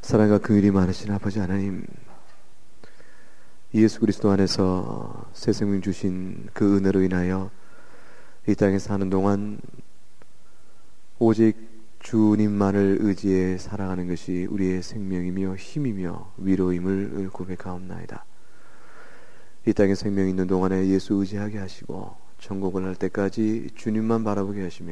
사랑과 긍휼이 많으신 아버지 하나님, 예수 그리스도 안에서 새 생명 주신 그 은혜로 인하여 이 땅에 사는 동안 오직 주님만을 의지해 살아가는 것이 우리의 생명이며 힘이며 위로임을 고백하옵나이다. 이 땅에 생명이 있는 동안에 예수 의지하게 하시고 천국을 할 때까지 주님만 바라보게 하시며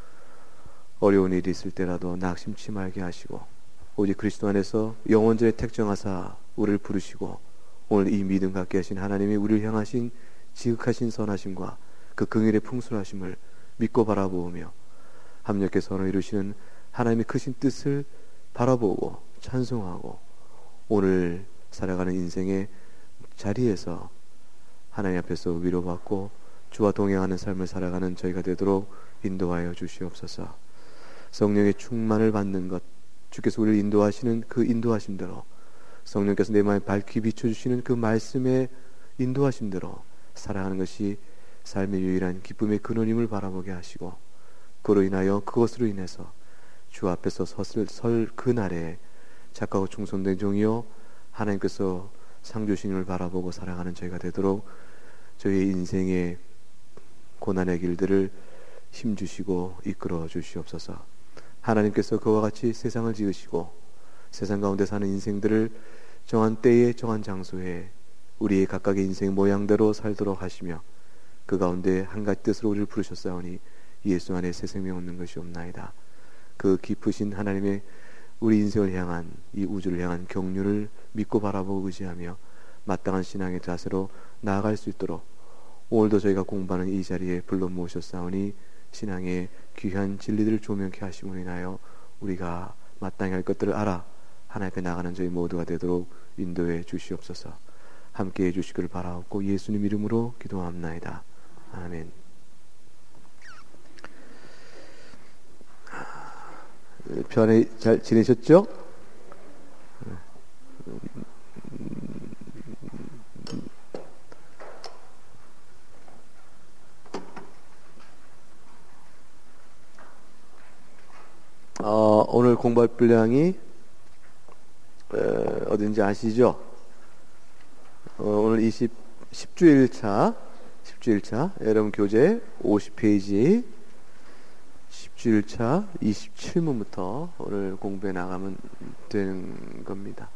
어려운 일이 있을 때라도 낙심치 말게 하시고 오직 그리스도 안에서 영원전에 택정하사 우리를 부르시고 오늘 이 믿음 갖게 하신 하나님이 우리를 향하신 지극하신 선하심과 그 긍휼의 풍성하심을 믿고 바라보며 합력해 선을 이루시는 하나님의 크신 뜻을 바라보고 찬송하고 오늘 살아가는 인생의 자리에서 하나님 앞에서 위로받고 주와 동행하는 삶을 살아가는 저희가 되도록 인도하여 주시옵소서. 성령의 충만을 받는 것, 주께서 우리를 인도하시는 그 인도하심대로, 성령께서 내 마음에 밝히 비춰주시는 그 말씀의 인도하심대로 살아가는 것이 삶의 유일한 기쁨의 근원임을 바라보게 하시고, 그로 인하여 그것으로 인해서 주 앞에서 설 그날에 착하고 충성된 종이요 하나님께서 상 주시님을 바라보고 살아가는 저희가 되도록 저희의 인생의 고난의 길들을 힘주시고 이끌어 주시옵소서. 하나님께서 그와 같이 세상을 지으시고 세상 가운데 사는 인생들을 정한 때에 정한 장소에 우리의 각각의 인생 모양대로 살도록 하시며 그 가운데 한 가지 뜻으로 우리를 부르셨사오니 예수 안에 새 생명 얻는 것이 없나이다. 그 깊으신 하나님의 우리 인생을 향한, 이 우주를 향한 경륜을 믿고 바라보고 의지하며 마땅한 신앙의 자세로 나아갈 수 있도록 오늘도 저희가 공부하는 이 자리에 불러 모으셨사오니 신앙의 귀한 진리들을 조명케 하심으로 인하여 우리가 마땅히 할 것들을 알아 하나님 앞에 나가는 저희 모두가 되도록 인도해 주시옵소서. 함께해 주시기를 바라옵고 예수님 이름으로 기도합나이다. 아멘. 편히 잘 지내셨죠? 오늘 공부할 분량이 어딘지 아시죠? 오늘 10주일차 여러분 교재 50페이지 10주일차 27문부터 오늘 공부해 나가면 되는 겁니다.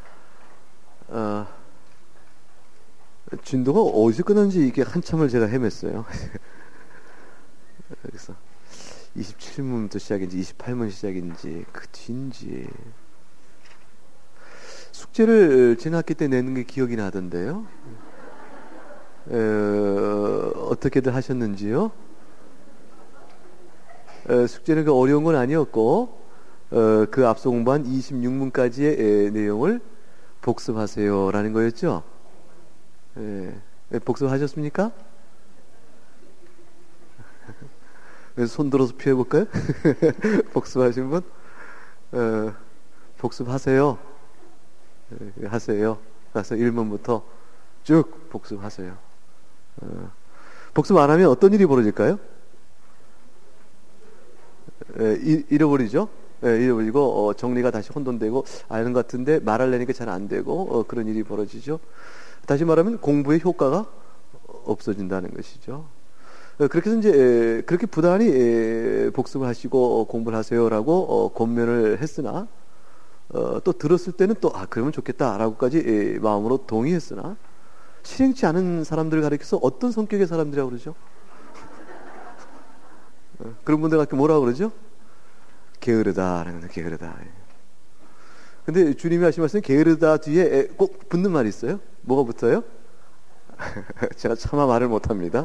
진도가 어디서 끝났는지 이게 한참을 제가 헤맸어요. 그래서 27문부터 시작인지 28문 시작인지 그 뒤인지 숙제를 지난학기 때 내는 게 기억이 나던데요. 어떻게들 하셨는지요? 숙제는 그 어려운 건 아니었고 그 앞서 공부한 26문까지의 내용을 복습하세요라는 거였죠. 복습하셨습니까? 손 들어서 피해볼까요? 복습하신 분? 복습하세요. 하세요. 가서 1문부터 쭉 복습하세요. 복습 안 하면 어떤 일이 벌어질까요? 잃어버리죠. 잃어버리고 정리가 다시 혼돈되고 아는 것 같은데 말하려니까 잘 안 되고 그런 일이 벌어지죠. 다시 말하면 공부의 효과가 없어진다는 것이죠. 그렇게 해서 이제 그렇게 부단히 복습을 하시고 공부를 하세요라고 권면을 했으나 또 들었을 때는 또 그러면 좋겠다라고까지 마음으로 동의했으나 실행치 않은 사람들을 가리켜서 어떤 성격의 사람들이라고 그러죠? 그런 분들 갖고 뭐라고 그러죠? 게으르다라는 거죠. 게으르다. 근데 주님이 하신 말씀은 게으르다 뒤에 꼭 붙는 말이 있어요. 뭐가 붙어요? 제가 차마 말을 못합니다.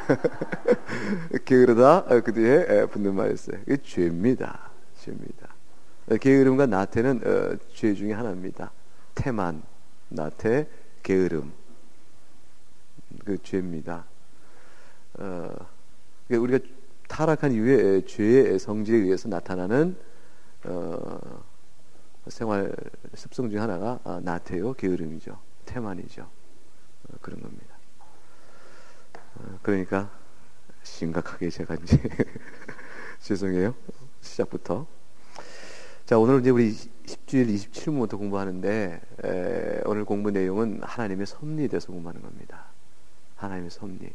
게으르다 그 뒤에 붙는 말이 있어요. 이게 죄입니다. 죄입니다. 게으름과 나태는 죄 중에 하나입니다. 태만, 나태, 게으름 그 죄입니다. 우리가 타락한 이후에 죄의 성질에 의해서 나타나는 생활 습성 중 하나가 나태요, 게으름이죠. 태만이죠. 그런 겁니다. 그러니까 심각하게 제가 이제 죄송해요. 시작부터. 자, 오늘 이제 우리 10주일 27문부터 공부하는데 오늘 공부 내용은 하나님의 섭리에 대해서 공부하는 겁니다. 하나님의 섭리.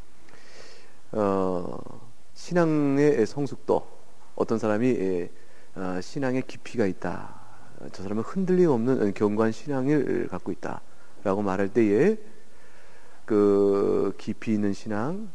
신앙의 성숙도, 어떤 사람이 신앙의 깊이가 있다, 저 사람은 흔들림 없는 견고한 신앙을 갖고 있다 라고 말할 때에 그 깊이 있는 신앙,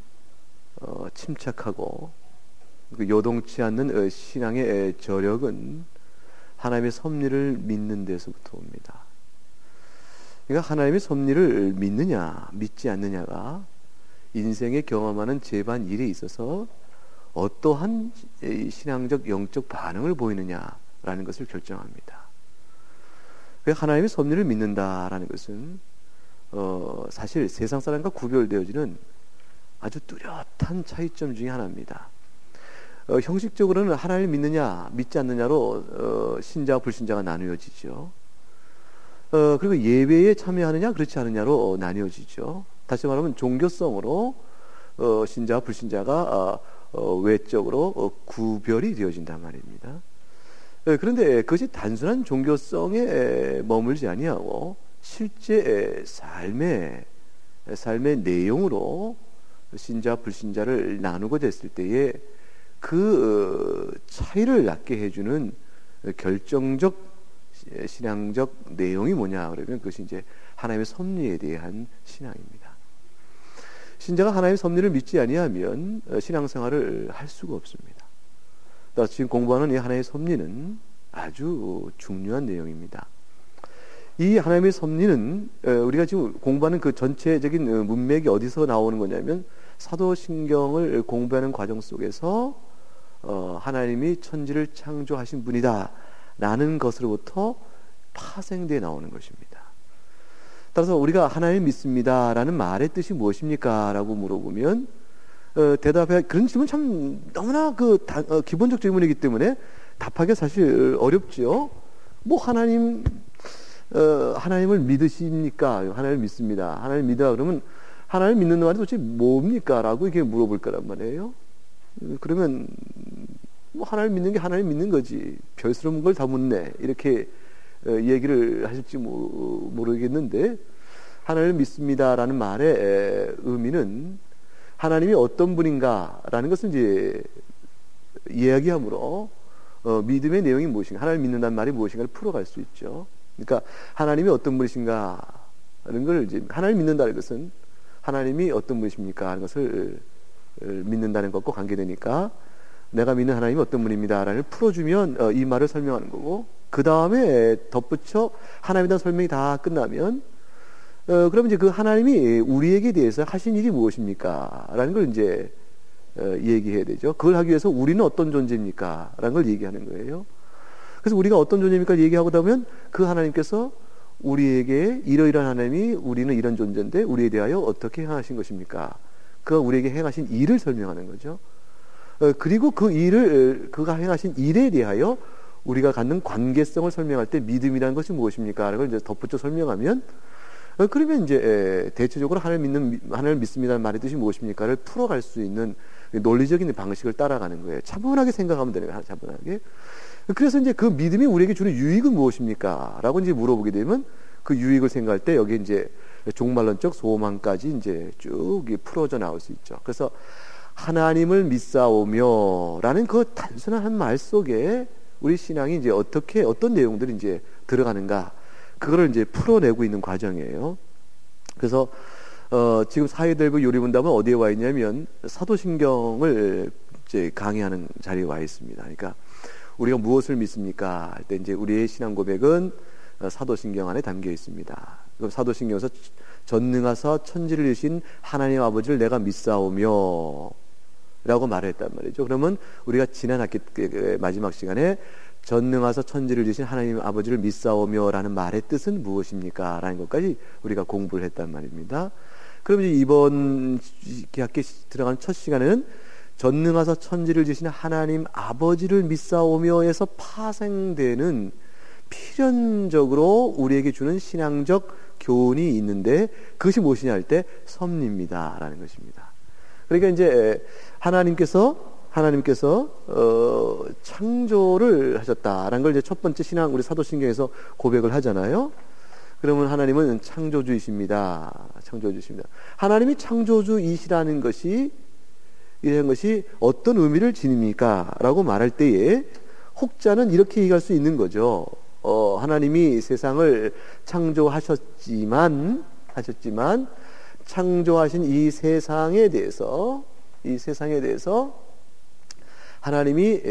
침착하고 그 요동치 않는 신앙의 저력은 하나님의 섭리를 믿는 데서부터 옵니다. 그러니까 하나님의 섭리를 믿느냐 믿지 않느냐가 인생에 경험하는 재반 일에 있어서 어떠한 신앙적 영적 반응을 보이느냐라는 것을 결정합니다. 하나님의 섭리를 믿는다라는 것은 사실 세상 사람과 구별되어지는 아주 뚜렷한 차이점 중에 하나입니다. 형식적으로는 하나님을 믿느냐 믿지 않느냐로 신자와 불신자가 나누어지죠. 그리고 예배에 참여하느냐 그렇지 않느냐로 나뉘어지죠. 다시 말하면 종교성으로 신자와 불신자가 외적으로 구별이 되어진단 말입니다. 그런데 그것이 단순한 종교성에 머물지 아니하고 실제 삶의 내용으로 신자 불신자를 나누고 됐을 때에 그 차이를 낳게 해주는 결정적 신앙적 내용이 뭐냐 그러면 그것이 이제 하나님의 섭리에 대한 신앙입니다. 신자가 하나님의 섭리를 믿지 아니하면 신앙생활을 할 수가 없습니다. 지금 공부하는 이 하나님의 섭리는 아주 중요한 내용입니다. 이 하나님의 섭리는 우리가 지금 공부하는 그 전체적인 문맥이 어디서 나오는 거냐면 사도신경을 공부하는 과정 속에서 하나님이 천지를 창조하신 분이다 라는 것으로부터 파생되어 나오는 것입니다. 따라서 우리가 하나님 믿습니다 라는 말의 뜻이 무엇입니까? 라고 물어보면 대답해. 그런 질문 참 너무나 기본적 질문이기 때문에 답하기 사실 어렵죠. 뭐 하나님을 믿으십니까? 하나님을 믿습니다. 하나님 믿으라 그러면 하나님 믿는 말이 도대체 뭡니까? 라고 이렇게 물어볼 거란 말이에요. 그러면 뭐 하나님 믿는 게 하나님 믿는 거지 별스러운 걸 다 묻네 이렇게 얘기를 하실지 모르겠는데, 하나님을 믿습니다라는 말의 의미는 하나님이 어떤 분인가라는 것을 이제 이야기함으로 믿음의 내용이 무엇인가, 하나님 믿는다는 말이 무엇인가를 풀어갈 수 있죠. 그러니까 하나님이 어떤 분이신가라는 걸 이제 하나님 믿는다는 것은 하나님이 어떤 분이십니까 하는 것을 믿는다는 것과 관계되니까 내가 믿는 하나님이 어떤 분입니다라는 풀어주면 이 말을 설명하는 거고, 그 다음에 덧붙여 하나님에 대한 설명이 다 끝나면 그러면 이제 그 하나님이 우리에게 대해서 하신 일이 무엇입니까? 라는 걸 이제 얘기해야 되죠. 그걸 하기 위해서 우리는 어떤 존재입니까? 라는 걸 얘기하는 거예요. 그래서 우리가 어떤 존재입니까? 얘기하고 나면 그 하나님께서 우리에게 이러이러한 하나님이 우리는 이런 존재인데 우리에 대하여 어떻게 행하신 것입니까? 그가 우리에게 행하신 일을 설명하는 거죠. 그리고 그가 행하신 일에 대하여 우리가 갖는 관계성을 설명할 때 믿음이라는 것이 무엇입니까? 라는 걸 이제 덧붙여 설명하면, 그러면 이제 대체적으로 하나님을 믿습니다는 말의 뜻이 무엇입니까를 풀어갈 수 있는 논리적인 방식을 따라가는 거예요. 차분하게 생각하면 되는 거예요. 차분하게. 그래서 이제 그 믿음이 우리에게 주는 유익은 무엇입니까? 라고 이제 물어보게 되면 그 유익을 생각할 때 여기 이제 종말론적 소망까지 이제 쭉 풀어져 나올 수 있죠. 그래서 하나님을 믿사오며 라는 그 단순한 한 말 속에 우리 신앙이 이제 어떤 내용들이 이제 들어가는가, 그거를 이제 풀어내고 있는 과정이에요. 그래서 지금 사회대부 요리문답은 어디에 와 있냐면 사도신경을 이제 강의하는 자리에 와 있습니다. 그러니까 우리가 무엇을 믿습니까? 할 때 이제 우리의 신앙 고백은 사도신경 안에 담겨 있습니다. 사도신경에서 전능하사 천지를 이루신 하나님 아버지를 내가 믿사오며 라고 말했단 말이죠. 그러면 우리가 지난 학기 마지막 시간에 전능하사 천지를 지으신 하나님 아버지를 믿사오며 라는 말의 뜻은 무엇입니까? 라는 것까지 우리가 공부를 했단 말입니다. 그럼 이제 이번 학기 들어간 첫 시간에는 전능하사 천지를 지으신 하나님 아버지를 믿사오며에서 파생되는 필연적으로 우리에게 주는 신앙적 교훈이 있는데, 그것이 무엇이냐 할 때 섭리입니다 라는 것입니다. 그러니까 이제 하나님께서 하나님께서 창조를 하셨다라는 걸 이제 첫 번째 신앙 우리 사도신경에서 고백을 하잖아요. 그러면 하나님은 창조주이십니다. 창조주이십니다. 하나님이 창조주이시라는 것이 이런 것이 어떤 의미를 지닙니까? 라고 말할 때에 혹자는 이렇게 얘기할 수 있는 거죠. 하나님이 세상을 창조하셨지만 창조하신 이 세상에 대해서 하나님이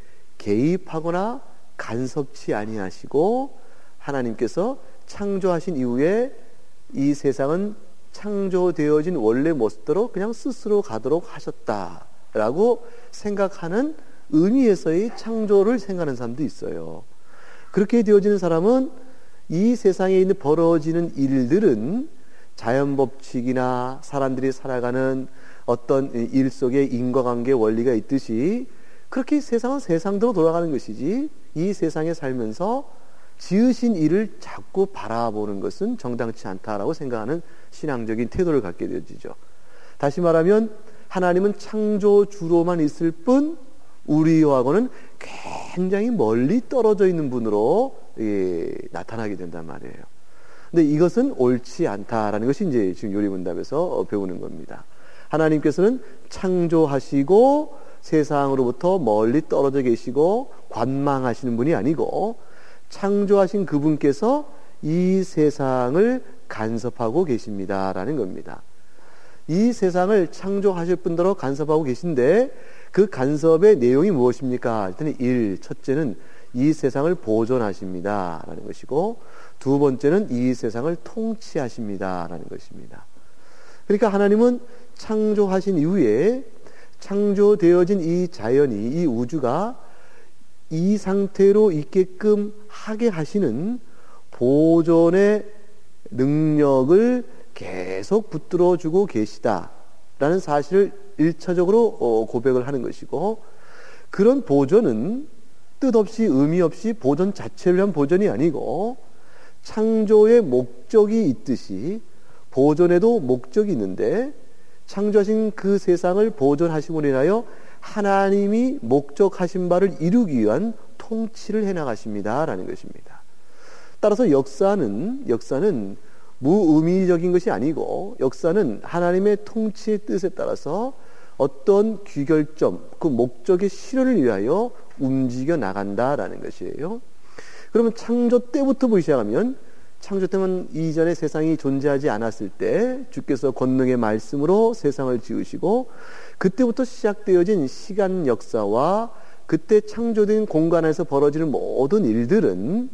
개입하거나 간섭치 아니하시고 하나님께서 창조하신 이후에 이 세상은 창조되어진 원래 모습대로 그냥 스스로 가도록 하셨다라고 생각하는 의미에서의 창조를 생각하는 사람도 있어요. 그렇게 되어지는 사람은 이 세상에 있는 벌어지는 일들은 자연법칙이나 사람들이 살아가는 어떤 일 속에 인과관계 원리가 있듯이 그렇게 세상은 세상대로 돌아가는 것이지 이 세상에 살면서 지으신 일을 자꾸 바라보는 것은 정당치 않다라고 생각하는 신앙적인 태도를 갖게 되어지죠. 다시 말하면 하나님은 창조주로만 있을 뿐 우리하고는 굉장히 멀리 떨어져 있는 분으로 나타나게 된단 말이에요. 근데 이것은 옳지 않다라는 것이 이제 지금 요리문답에서 배우는 겁니다. 하나님께서는 창조하시고 세상으로부터 멀리 떨어져 계시고 관망하시는 분이 아니고 창조하신 그분께서 이 세상을 간섭하고 계십니다라는 겁니다. 이 세상을 창조하실 분대로 간섭하고 계신데 그 간섭의 내용이 무엇입니까? 일단 첫째는 이 세상을 보존하십니다라는 것이고 두 번째는 이 세상을 통치하십니다라는 것입니다. 그러니까 하나님은 창조하신 이후에 창조되어진 이 자연이 이 우주가 이 상태로 있게끔 하게 하시는 보존의 능력을 계속 붙들어주고 계시다라는 사실을 1차적으로 고백을 하는 것이고 그런 보존은 뜻없이 의미 없이 보존 자체를 위한 보존이 아니고 창조의 목적이 있듯이 보존에도 목적이 있는데 창조하신 그 세상을 보존하심으로 인하여 하나님이 목적하신 바를 이루기 위한 통치를 해나가십니다라는 것입니다. 따라서 역사는 무의미적인 것이 아니고 역사는 하나님의 통치의 뜻에 따라서 어떤 귀결점, 그 목적의 실현을 위하여 움직여 나간다라는 것이에요. 그러면 창조 때부터 보기 시작하면 창조 때는 이전에 세상이 존재하지 않았을 때 주께서 권능의 말씀으로 세상을 지으시고 그때부터 시작되어진 시간 역사와 그때 창조된 공간 안에서 벌어지는 모든 일들은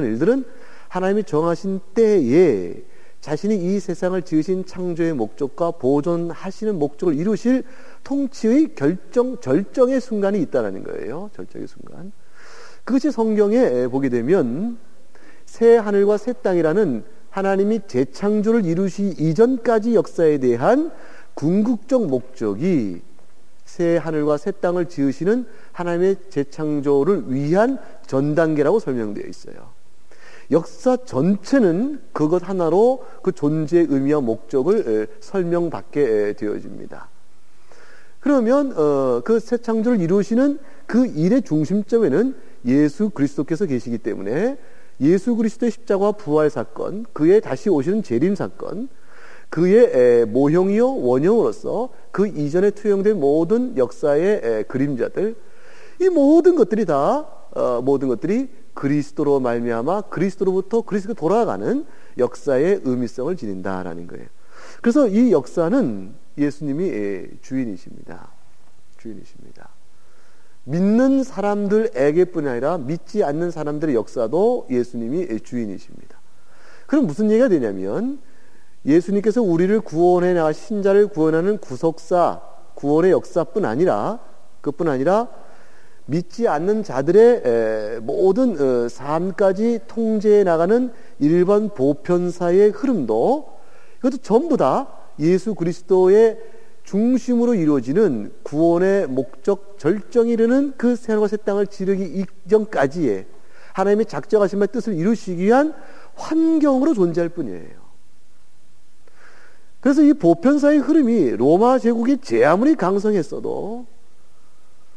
하나님이 정하신 때에 자신이 이 세상을 지으신 창조의 목적과 보존하시는 목적을 이루실 통치의 절정의 순간이 있다는 거예요. 절정의 순간. 그것이 성경에 보게 되면 새 하늘과 새 땅이라는 하나님이 재창조를 이루시 이전까지 역사에 대한 궁극적 목적이 새 하늘과 새 땅을 지으시는 하나님의 재창조를 위한 전 단계라고 설명되어 있어요. 역사 전체는 그것 하나로 그 존재의 의미와 목적을 설명받게 되어집니다. 그러면 그 새 창조를 이루시는 그 일의 중심점에는 예수 그리스도께서 계시기 때문에 예수 그리스도의 십자가와 부활 사건, 그의 다시 오시는 재림 사건, 그의 모형이요 원형으로서 그 이전에 투영된 모든 역사의 그림자들, 이 모든 것들이 그리스도로 말미암아 그리스도로부터 그리스도로 돌아가는 역사의 의미성을 지닌다라는 거예요. 그래서 이 역사는 예수님이 주인이십니다. 믿는 사람들에게뿐 아니라 믿지 않는 사람들의 역사도 예수님이 주인이십니다. 그럼 무슨 얘기가 되냐면 예수님께서 우리를 구원해 나가 신자를 구원하는 구속사, 구원의 역사뿐 아니라 믿지 않는 자들의 모든 삶까지 통제해 나가는 일반 보편사의 흐름도 이것도 전부 다 예수 그리스도의 중심으로 이루어지는 구원의 목적 절정이 이르는 그 새하늘과 새 땅을 지르기 이전까지의 하나님의 작정하신 바의 뜻을 이루시기 위한 환경으로 존재할 뿐이에요. 그래서 이 보편사의 흐름이 로마 제국이 제 아무리 강성했어도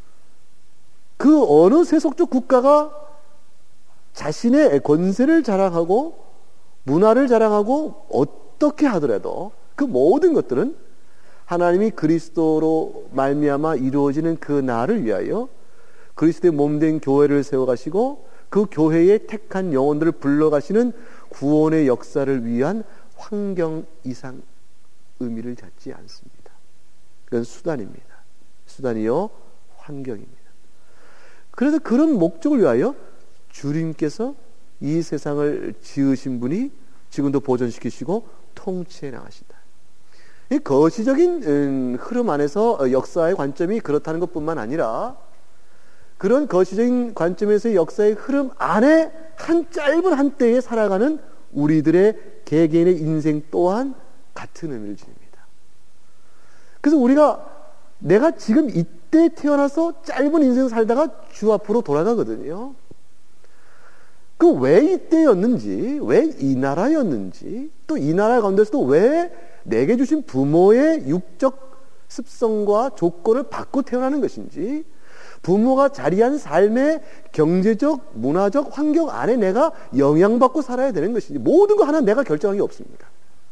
그 어느 세속적 국가가 자신의 권세를 자랑하고 문화를 자랑하고 어떻게 하더라도 그 모든 것들은 하나님이 그리스도로 말미암아 이루어지는 그 날을 위하여 그리스도의 몸된 교회를 세워가시고 그 교회에 택한 영혼들을 불러가시는 구원의 역사를 위한 환경 이상 의미를 갖지 않습니다. 그건 수단입니다. 수단이요 환경입니다. 그래서 그런 목적을 위하여 주님께서 이 세상을 지으신 분이 지금도 보존시키시고 통치해 나가신다. 이 거시적인 흐름 안에서 역사의 관점이 그렇다는 것뿐만 아니라 그런 거시적인 관점에서의 역사의 흐름 안에 한 짧은 한때에 살아가는 우리들의 개개인의 인생 또한 같은 의미를 지닙니다. 그래서 우리가 내가 지금 이때 태어나서 짧은 인생 살다가 주 앞으로 돌아가거든요. 그 왜 이때였는지, 왜 이 나라였는지, 또 이 나라 가운데서도 왜 내게 주신 부모의 육적 습성과 조건을 받고 태어나는 것인지, 부모가 자리한 삶의 경제적, 문화적 환경 안에 내가 영향받고 살아야 되는 것인지, 모든 거 하나 내가 결정한 게 없습니다.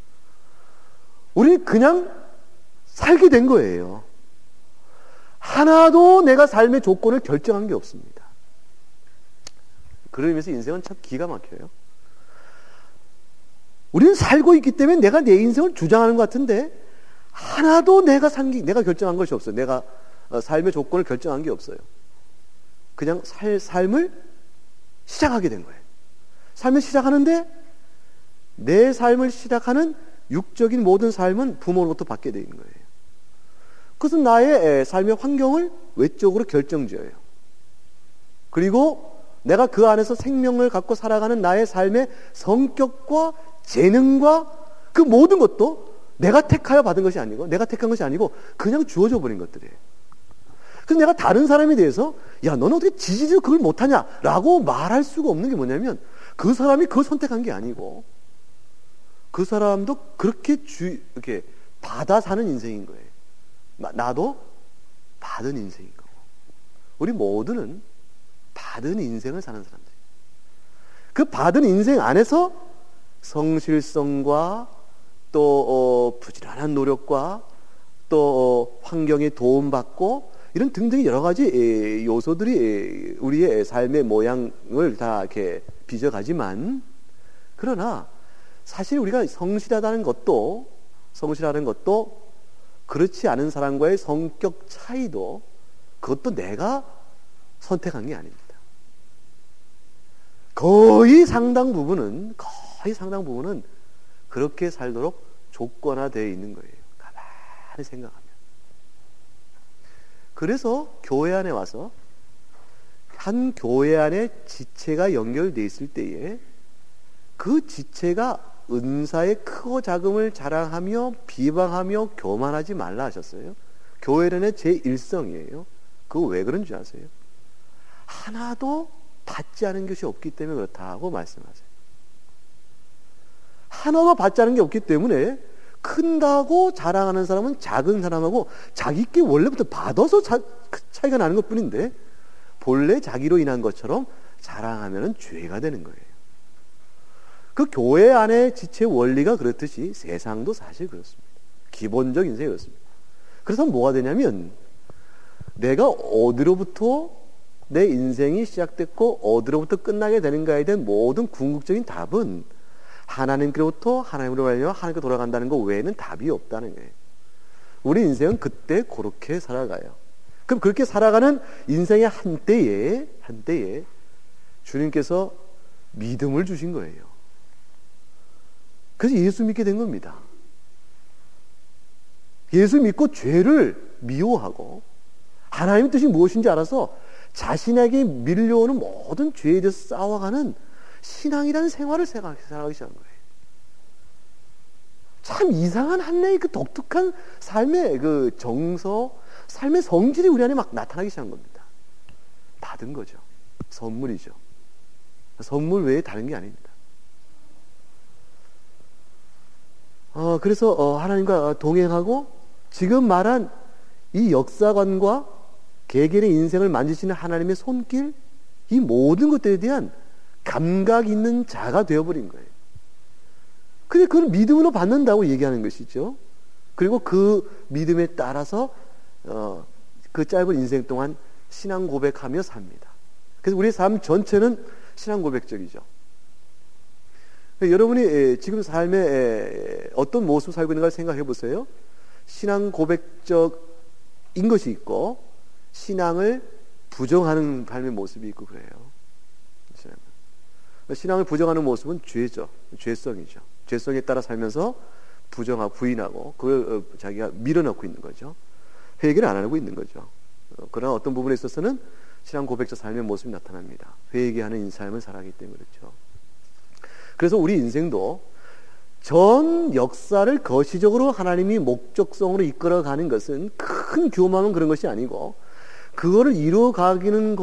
우리는 그냥 살게 된 거예요. 하나도 내가 삶의 조건을 결정한 게 없습니다. 그런 의미에서 인생은 참 기가 막혀요. 우리는 살고 있기 때문에 내가 내 인생을 주장하는 것 같은데 하나도 내가 결정한 것이 없어요. 내가 삶의 조건을 결정한 게 없어요. 그냥 삶을 시작하게 된 거예요. 삶을 시작하는데 내 삶을 시작하는 육적인 모든 삶은 부모로부터 받게 되는 거예요. 그것은 나의 삶의 환경을 외적으로 결정지어요. 그리고 내가 그 안에서 생명을 갖고 살아가는 나의 삶의 성격과 재능과 그 모든 것도 내가 택하여 받은 것이 아니고 내가 택한 것이 아니고 그냥 주어져 버린 것들이에요. 그래서 내가 다른 사람에 대해서 야 너는 어떻게 지지직으로 그걸 못하냐 라고 말할 수가 없는 게 뭐냐면 그 사람이 그걸 선택한 게 아니고 그 사람도 그렇게 이렇게 받아 사는 인생인 거예요. 나도 받은 인생인 거고 우리 모두는 받은 인생을 사는 사람들. 그 받은 인생 안에서 성실성과 또 부지런한 노력과 또 환경에 도움받고 이런 등등의 여러 가지 요소들이 우리의 삶의 모양을 다 이렇게 빚어가지만 그러나 사실 우리가 성실하다는 것도 그렇지 않은 사람과의 성격 차이도 그것도 내가 선택한 게 아닙니다. 거의 상당 부분은 그렇게 살도록 조건화되어 있는 거예요. 가만히 생각하면. 그래서 교회 안에 와서 한 교회 안에 지체가 연결되어 있을 때에 그 지체가 은사의 크고 작음을 자랑하며 비방하며 교만하지 말라 하셨어요. 교회는 제 일성이에요. 그거 왜 그런 줄 아세요? 하나도 받지 않은 것이 없기 때문에 그렇다고 말씀하세요. 하나도 받지 않은 게 없기 때문에 큰다고 자랑하는 사람은 작은 사람하고 자기께 원래부터 받아서 차이가 나는 것 뿐인데 본래 자기로 인한 것처럼 자랑하면 죄가 되는 거예요. 그 교회 안에 지체 원리가 그렇듯이 세상도 사실 그렇습니다. 기본적 인생이 그렇습니다. 그래서 뭐가 되냐면 내가 어디로부터 내 인생이 시작됐고 어디로부터 끝나게 되는가에 대한 모든 궁극적인 답은 하나님께로부터 하나님으로 말미암아 하나님께 돌아간다는 것 외에는 답이 없다는 거예요. 우리 인생은 그때 그렇게 살아가요. 그럼 그렇게 살아가는 인생의 한때에 주님께서 믿음을 주신 거예요. 그래서 예수 믿게 된 겁니다. 예수 믿고 죄를 미워하고 하나님의 뜻이 무엇인지 알아서 자신에게 밀려오는 모든 죄에 대해서 싸워가는 신앙이라는 생활을 살아가기 시작한 거예요. 참 이상한 한나의 그 독특한 삶의 그 정서, 삶의 성질이 우리 안에 막 나타나기 시작한 겁니다. 받은 거죠. 선물이죠. 선물 외에 다른 게 아닙니다. 그래서 하나님과 동행하고 지금 말한 이 역사관과 개개인의 인생을 만지시는 하나님의 손길, 이 모든 것들에 대한 감각 있는 자가 되어버린 거예요. 근데 그걸 믿음으로 받는다고 얘기하는 것이죠. 그리고 그 믿음에 따라서 그 짧은 인생 동안 신앙 고백하며 삽니다. 그래서 우리의 삶 전체는 신앙 고백적이죠. 여러분이 지금 삶에 어떤 모습을 살고 있는가 생각해 보세요. 신앙 고백적인 것이 있고 신앙을 부정하는 삶의 모습이 있고 그래요. 신앙을 부정하는 모습은 죄죠. 죄성이죠. 죄성에 따라 살면서 부정하고 부인하고 그걸 자기가 밀어넣고 있는 거죠. 회개를 안 하고 있는 거죠. 그러나 어떤 부분에 있어서는 신앙 고백적 삶의 모습이 나타납니다. 회개하는 삶을 살아가기 때문에 그렇죠. 그래서 우리 인생도 전 역사를 거시적으로 하나님이 목적성으로 이끌어가는 것은 큰 교만은 그런 것이 아니고 그거를 이루어가는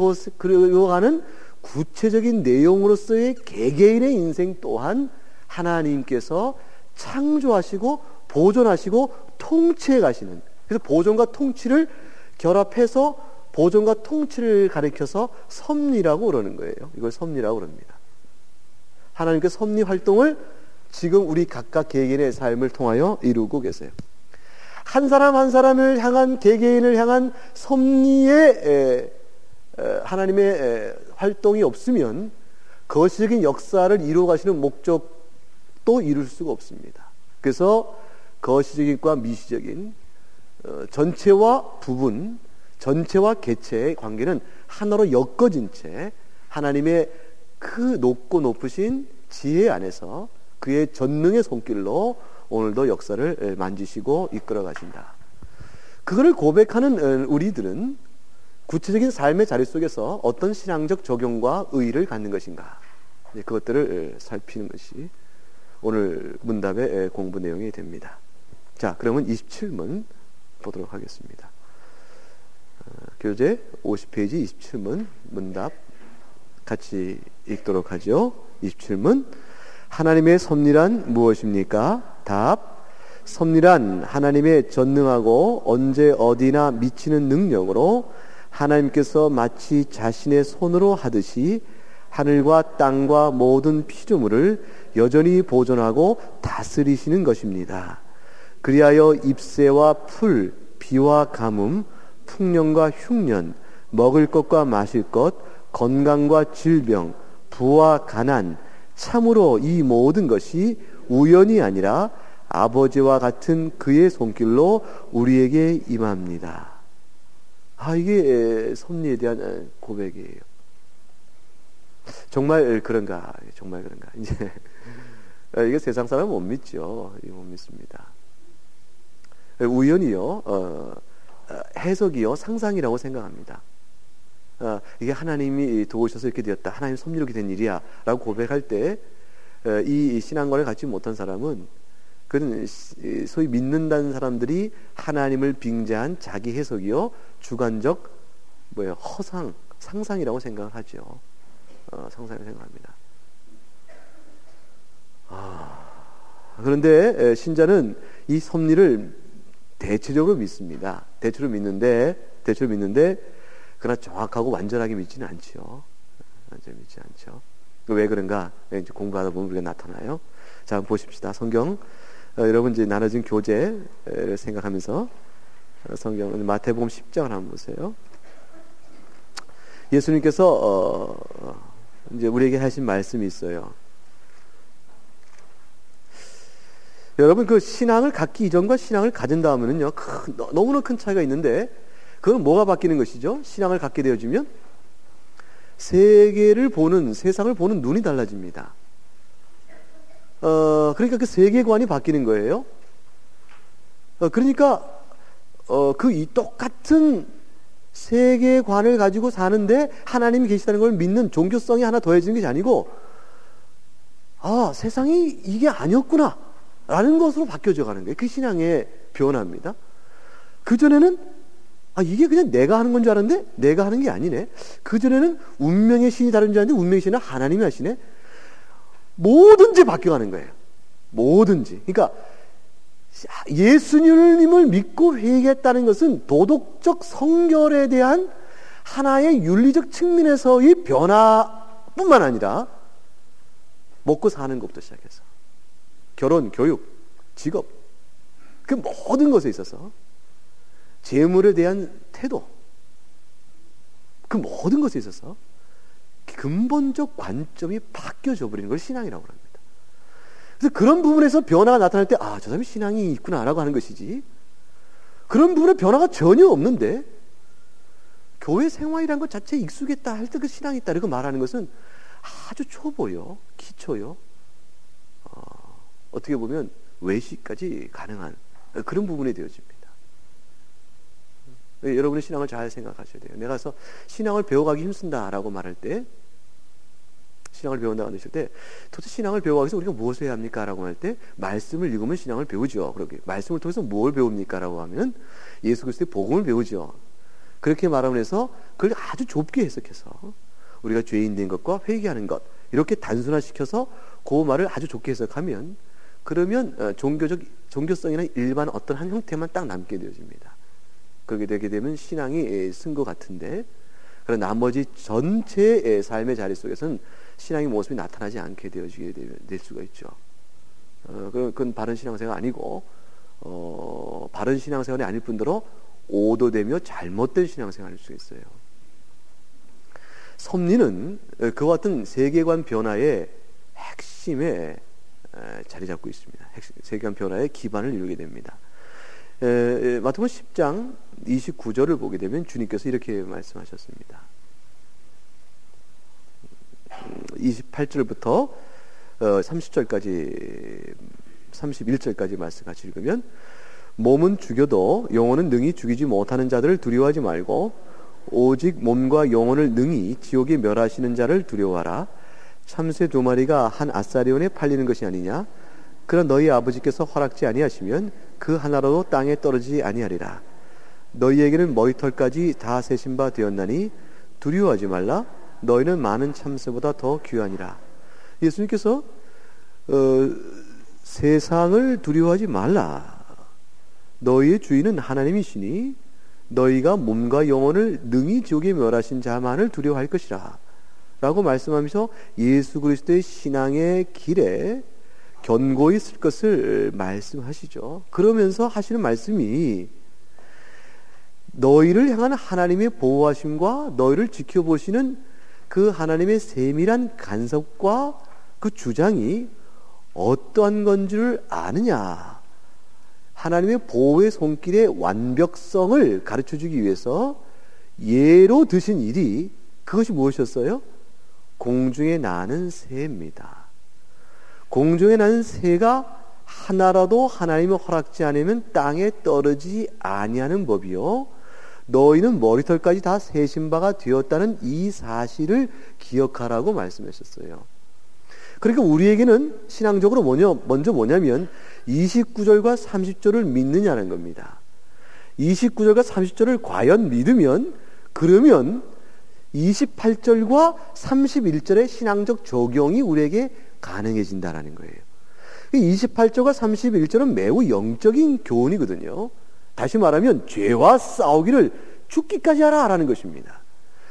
구체적인 내용으로서의 개개인의 인생 또한 하나님께서 창조하시고 보존하시고 통치해 가시는, 그래서 보존과 통치를 결합해서 보존과 통치를 가리켜서 섭리라고 그러는 거예요. 이걸 섭리라고 그럽니다. 하나님께서 섭리 활동을 지금 우리 각각 개개인의 삶을 통하여 이루고 계세요. 한 사람 한 사람을 향한, 개개인을 향한 섭리의 하나님의 활동이 없으면 거시적인 역사를 이루어 가시는 목적도 이룰 수가 없습니다. 그래서 거시적인과 미시적인 전체와 부분, 전체와 개체의 관계는 하나로 엮어진 채 하나님의 그 높고 높으신 지혜 안에서 그의 전능의 손길로 오늘도 역사를 만지시고 이끌어 가신다. 그거를 고백하는 우리들은 구체적인 삶의 자리 속에서 어떤 신앙적 적용과 의의를 갖는 것인가, 그것들을 살피는 것이 오늘 문답의 공부 내용이 됩니다. 자, 그러면 27문 보도록 하겠습니다. 교재 50페이지 27문 문답 같이 읽도록 하죠. 27문. 하나님의 섭리란 무엇입니까? 답. 섭리란 하나님의 전능하고 언제 어디나 미치는 능력으로 하나님께서 마치 자신의 손으로 하듯이 하늘과 땅과 모든 피조물을 여전히 보존하고 다스리시는 것입니다. 그리하여 잎새와 풀, 비와 가뭄, 풍년과 흉년, 먹을 것과 마실 것, 건강과 질병, 부와 가난, 참으로 이 모든 것이 우연이 아니라 아버지와 같은 그의 손길로 우리에게 임합니다. 이게 섭리에 대한 고백이에요. 정말 그런가? 정말 그런가? 이제 이게 세상 사람은 못 믿죠. 못 믿습니다. 우연이요, 해석이요, 상상이라고 생각합니다. 이게 하나님이 도우셔서 이렇게 되었다, 하나님 섭리로 이렇게 된 일이야 라고 고백할 때 이 신앙관을 갖지 못한 사람은 그는 소위 믿는다는 사람들이 하나님을 빙자한 자기 해석이요, 주관적 허상, 상상이라고 생각을 하죠. 상상이라고 생각합니다. 그런데 신자는 이 섭리를 대체적으로 믿습니다. 대체로 믿는데 그러나 정확하고 완전하게 믿지는 않죠. 완전히 믿지 않죠. 왜 그런가? 이제 공부하다 보면 우리가 나타나요. 자, 한번 보십시다. 성경, 여러분 이제 나눠진 교재를 생각하면서 성경 마태복음 10장을 한번 보세요. 예수님께서 이제 우리에게 하신 말씀이 있어요. 여러분, 그 신앙을 갖기 이전과 신앙을 가진 다음에는요, 너무나 큰 차이가 있는데, 그건 뭐가 바뀌는 것이죠? 신앙을 갖게 되어지면 세상을 보는 눈이 달라집니다. 그러니까 그 세계관이 바뀌는 거예요. 그러니까 이 똑같은 세계관을 가지고 사는데 하나님이 계시다는 걸 믿는 종교성이 하나 더해지는 것이 아니고, 세상이 이게 아니었구나 라는 것으로 바뀌어져 가는 거예요. 그 신앙의 변화입니다. 그전에는 이게 그냥 내가 하는 건 줄 알았는데 내가 하는 게 아니네. 그전에는 운명의 신이 다른 줄 알았는데 운명의 신은 하나님이 하시네. 뭐든지 바뀌어가는 거예요. 뭐든지. 그러니까 예수님을 믿고 회개했다는 것은 도덕적 성결에 대한 하나의 윤리적 측면에서의 변화뿐만 아니라 먹고 사는 것부터 시작해서 결혼, 교육, 직업, 그 모든 것에 있어서 재물에 대한 태도, 그 모든 것에 있어서 근본적 관점이 바뀌어져 버리는 걸 신앙이라고 합니다. 그래서 그런 부분에서 변화가 나타날 때, 아, 저 사람이 신앙이 있구나라고 하는 것이지, 그런 부분에 변화가 전혀 없는데 교회 생활이란 것 자체에 익숙했다 할 때 그 신앙이 있다 이렇게 말하는 것은 아주 초보요, 기초요, 어떻게 보면 외식까지 가능한 그런 부분이 되어집니다. 여러분의 신앙을 잘 생각하셔야 돼요. 내가 서 신앙을 배워가기 힘쓴다라고 말할 때, 신앙을 배운다고 하실 때, 도대체 신앙을 배워가기 위해서 우리가 무엇을 해야 합니까? 라고 할 때, 말씀을 읽으면 신앙을 배우죠. 그렇게 말씀을 통해서 뭘 배웁니까? 라고 하면 예수 그리스도의 복음을 배우죠. 그렇게 말하면서 그걸 아주 좁게 해석해서 우리가 죄인 된 것과 회개하는 것, 이렇게 단순화시켜서 그 말을 아주 좁게 해석하면, 그러면 종교성이나 일반 어떤 한 형태만 딱 남게 되어집니다. 그렇게 되게 되면 신앙이 쓴 것 같은데, 그런 나머지 전체의 삶의 자리 속에서는 신앙의 모습이 나타나지 않게 되어지게 될 수가 있죠. 그건 바른 신앙생활 아니고, 바른 신앙생활이 아닐 뿐더러 오도되며 잘못된 신앙생활일 수 있어요. 섭리는 그와 같은 세계관 변화의 핵심에 자리 잡고 있습니다. 세계관 변화의 기반을 이루게 됩니다. 마태복음 10장 29절을 보게 되면 주님께서 이렇게 말씀하셨습니다. 28절부터 30절까지 31절까지 말씀 같이 읽으면, 몸은 죽여도 영혼은 능히 죽이지 못하는 자들을 두려워하지 말고 오직 몸과 영혼을 능히 지옥에 멸하시는 자를 두려워하라. 참새 2마리가 한 아사리온에 팔리는 것이 아니냐? 그러나 너희 아버지께서 허락지 아니하시면 그 하나라도 땅에 떨어지지 아니하리라. 너희에게는 머리털까지 다 세신 바 되었나니 두려워하지 말라. 너희는 많은 참새보다 더 귀하니라. 예수님께서 세상을 두려워하지 말라. 너희의 주인은 하나님이시니 너희가 몸과 영혼을 능히 지옥에 멸하신 자만을 두려워할 것이라 라고 말씀하면서 예수 그리스도의 신앙의 길에 견고히 쓸 것을 말씀하시죠. 그러면서 하시는 말씀이 너희를 향한 하나님의 보호하심과 너희를 지켜보시는 그 하나님의 세밀한 간섭과 그 주장이 어떠한 건지를 아느냐. 하나님의 보호의 손길의 완벽성을 가르쳐주기 위해서 예로 드신 일이 그것이 무엇이었어요? 공중에 나는 새입니다. 공중에 나는 새가 하나라도 하나님의 허락지 않으면 땅에 떨어지지 아니하는 법이요 너희는 머리털까지 다 세신 바가 되었다는 이 사실을 기억하라고 말씀하셨어요. 그러니까 우리에게는 신앙적으로 먼저 뭐냐면 29절과 30절을 믿느냐는 겁니다. 29절과 30절을 과연 믿으면 그러면 28절과 31절의 신앙적 적용이 우리에게 가능해진다라는 거예요. 28절과 31절은 매우 영적인 교훈이거든요. 다시 말하면 죄와 싸우기를 죽기까지 하라라는 것입니다.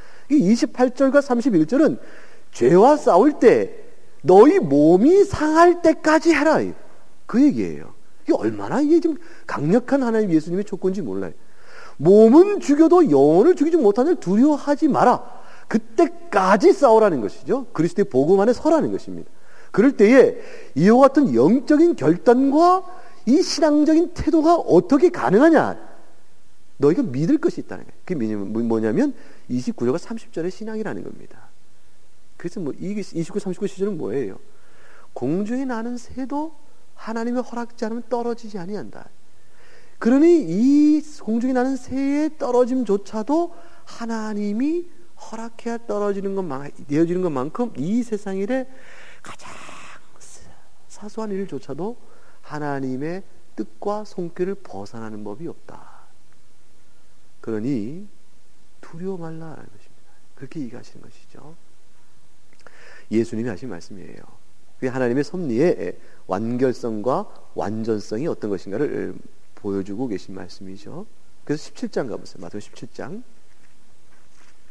28절과 31절은 죄와 싸울 때 너희 몸이 상할 때까지 해라 그 얘기예요. 이게 얼마나 이게 좀 강력한 하나님 예수님의 조건인지 몰라요. 몸은 죽여도 영혼을 죽이지 못하는 두려워하지 마라. 그때까지 싸우라는 것이죠. 그리스도의 복음 안에 서라는 것입니다. 그럴 때에 이와 같은 영적인 결단과 이 신앙적인 태도가 어떻게 가능하냐? 너희가 믿을 것이 있다는 거예요. 그게 뭐냐면 29절과 30절의 신앙이라는 겁니다. 그래서 이게 29, 39 시절은 뭐예요? 공중에 나는 새도 하나님의 허락지 않으면 떨어지지 아니한다. 그러니 이 공중에 나는 새의 떨어짐조차도 하나님이 허락해야 되어지는 것만큼 이 세상 일에 가장 사소한 일조차도 하나님의 뜻과 손길을 벗어나는 법이 없다. 그러니 두려워 말라라는 것입니다. 그렇게 얘기하시는 것이죠. 예수님이 하신 말씀이에요. 그게 하나님의 섭리의 완결성과 완전성이 어떤 것인가를 보여주고 계신 말씀이죠. 그래서 17장 가보세요. 마태복음 17장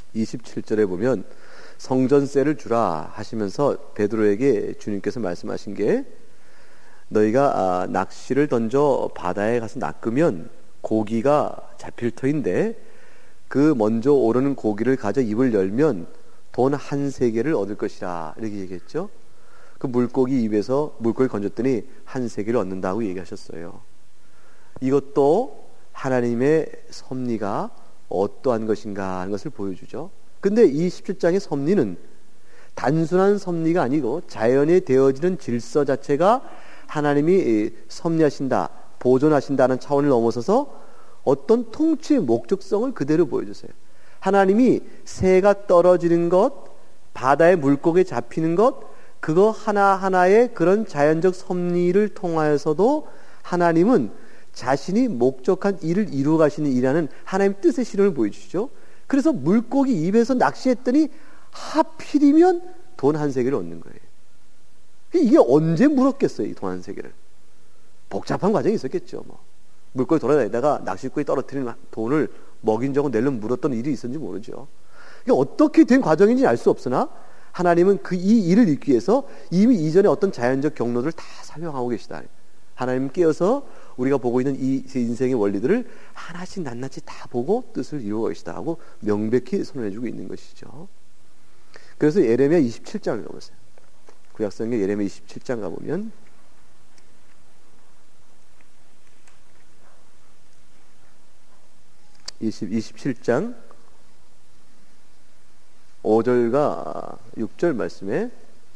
27절에 보면 성전세를 주라 하시면서 베드로에게 주님께서 말씀하신 게 너희가 낚시를 던져 바다에 가서 낚으면 고기가 잡힐 터인데 그 먼저 오르는 고기를 가져 입을 열면 돈 한 세겔을 얻을 것이라 이렇게 얘기했죠. 그 물고기 입에서 물고기 건졌더니 한 세겔을 얻는다고 얘기하셨어요. 이것도 하나님의 섭리가 어떠한 것인가 하는 것을 보여주죠. 근데 이 17장의 섭리는 단순한 섭리가 아니고 자연에 되어지는 질서 자체가 하나님이 섭리하신다, 보존하신다는 차원을 넘어서서 어떤 통치의 목적성을 그대로 보여주세요. 하나님이 새가 떨어지는 것, 바다의 물고기에 잡히는 것, 그거 하나하나의 그런 자연적 섭리를 통하여서도 하나님은 자신이 목적한 일을 이루어 가시는 일이라는 하나님 뜻의 실현을 보여주시죠. 그래서 물고기 입에서 낚시했더니 하필이면 돈 한 세겔을 얻는 거예요. 이게 언제 물었겠어요, 이 돈 한 세겔을. 복잡한 과정이 있었겠죠. 물고기 돌아다니다가 낚시꾼이 떨어뜨린 돈을 먹인 적은 내려면 물었던 일이 있었는지 모르죠. 이게 어떻게 된 과정인지 알 수 없으나 하나님은 이 일을 이루기 위해서 이미 이전에 어떤 자연적 경로들을 다 설명하고 계시다. 하나님 깨어서 우리가 보고 있는 이 인생의 원리들을 하나씩 낱낱이 다 보고 뜻을 이루어 계시다 하고 명백히 선언해주고 있는 것이죠. 그래서 예레미야 27장을 가보세요. 구약성경 예레미야 27장 가보면 27장 5절과 6절 말씀에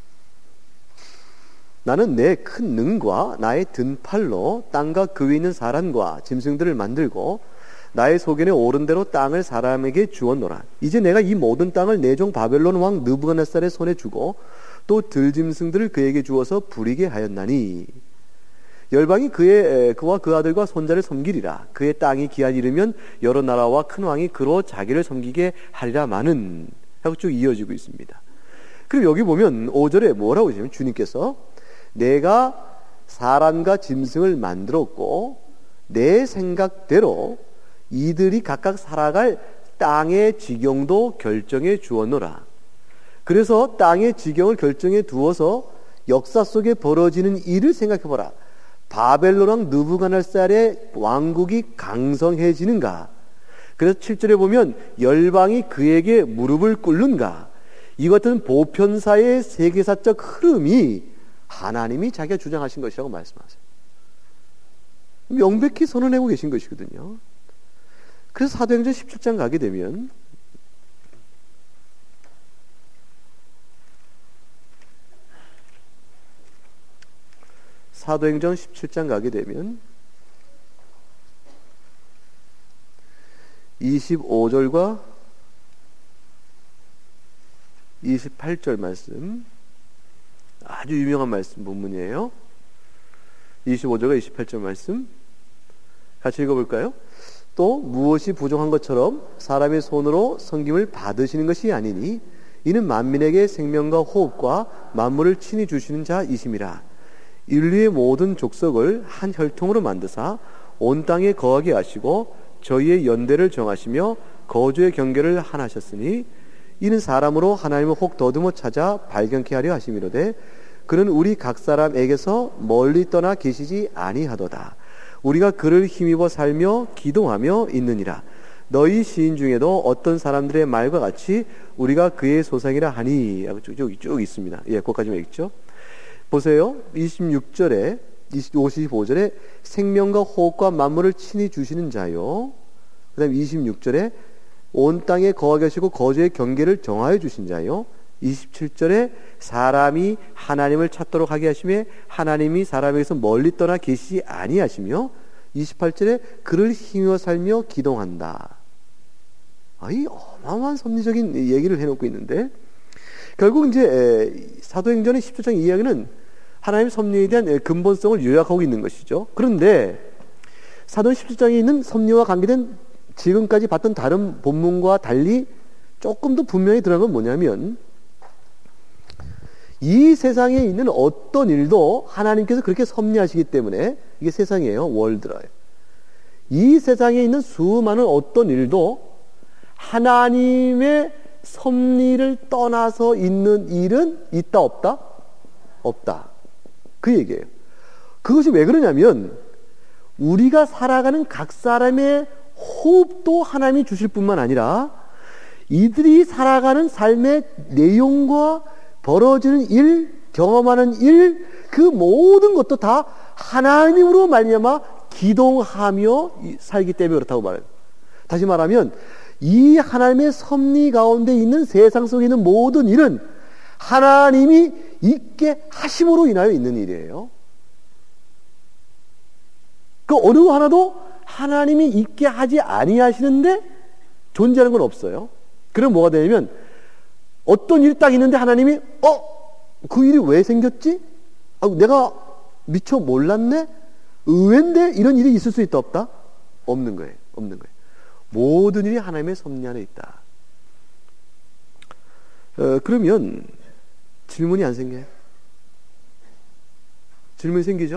나는 내 큰 능과 나의 등팔로 땅과 그 위에 있는 사람과 짐승들을 만들고 나의 소견에 오른 대로 땅을 사람에게 주었노라. 이제 내가 이 모든 땅을 내 종 바벨론 왕 느부갓네살의 손에 주고 또 들짐승들을 그에게 주어서 부리게 하였나니 열방이 그와 그 아들과 손자를 섬기리라. 그의 땅이 기한 이르면 여러 나라와 큰 왕이 그로 자기를 섬기게 하리라마는 하고 쭉 이어지고 있습니다. 그리고 여기 보면 5절에 뭐라고 하시냐면 주님께서 내가 사람과 짐승을 만들었고 내 생각대로 이들이 각각 살아갈 땅의 지경도 결정해 주었노라. 그래서 땅의 지경을 결정해 두어서 역사 속에 벌어지는 일을 생각해보라. 바벨론 왕 느부갓네살의 왕국이 강성해지는가? 그래서 7절에 보면 열방이 그에게 무릎을 꿇는가? 이 같은 보편사의 세계사적 흐름이 하나님이 자기가 주장하신 것이라고 말씀하세요. 명백히 선언하고 계신 것이거든요. 그래서 사도행전 17장 가게 되면 사도행전 17장 가게 되면 25절과 28절 말씀, 아주 유명한 말씀 본문이에요. 25절과 28절 말씀 같이 읽어볼까요? 또 무엇이 부족한 것처럼 사람의 손으로 섬김을 받으시는 것이 아니니 이는 만민에게 생명과 호흡과 만물을 친히 주시는 자이심이라. 인류의 모든 족속을 한 혈통으로 만드사 온 땅에 거하게 하시고 저희의 연대를 정하시며 거주의 경계를 하나셨으니 이는 사람으로 하나님을 혹 더듬어 찾아 발견케 하려 하심이로되 그는 우리 각 사람에게서 멀리 떠나 계시지 아니하도다. 우리가 그를 힘입어 살며 기동하며 있느니라. 너희 시인 중에도 어떤 사람들의 말과 같이 우리가 그의 소상이라 하니 쭉 있습니다. 예, 거기까지만 읽죠. 보세요. 26절에 55절에 생명과 호흡과 만물을 친히 주시는 자요. 그 다음에 26절에 온 땅에 거하게 하시고 거주의 경계를 정하여 주신 자요. 27절에 사람이 하나님을 찾도록 하게 하시며 하나님이 사람에게서 멀리 떠나 계시지 아니하시며 28절에 그를 힘입어 살며 기동한다. 이 어마어마한 섭리적인 얘기를 해놓고 있는데 결국 이제 사도행전의 17장 이야기는 하나님의 섭리에 대한 근본성을 요약하고 있는 것이죠. 그런데 사도행 17장에 있는 섭리와 관계된 지금까지 봤던 다른 본문과 달리 조금 더 분명히 드러난 건 뭐냐면 이 세상에 있는 어떤 일도 하나님께서 그렇게 섭리하시기 때문에 이게 세상이에요. 월드라요. 이 세상에 있는 수많은 어떤 일도 하나님의 섭리를 떠나서 있는 일은 있다 없다? 없다. 그 얘기예요. 그것이 왜 그러냐면 우리가 살아가는 각 사람의 호흡도 하나님이 주실 뿐만 아니라 이들이 살아가는 삶의 내용과 벌어지는 일, 경험하는 일, 그 모든 것도 다 하나님으로 말미암아 기동하며 살기 때문에 그렇다고 말해요. 다시 말하면 이 하나님의 섭리 가운데 있는 세상 속에 있는 모든 일은 하나님이 있게 하심으로 인하여 있는 일이에요. 그 어느 하나도 하나님이 있게 하지 아니하시는데 존재하는 건 없어요. 그럼 뭐가 되냐면 어떤 일이 딱 있는데 하나님이 그 일이 왜 생겼지? 내가 미처 몰랐네? 의외인데 이런 일이 있을 수 있다 없다? 없는 거예요. 없는 거예요. 모든 일이 하나님의 섭리 안에 있다. 그러면 질문이 안 생겨요? 질문이 생기죠?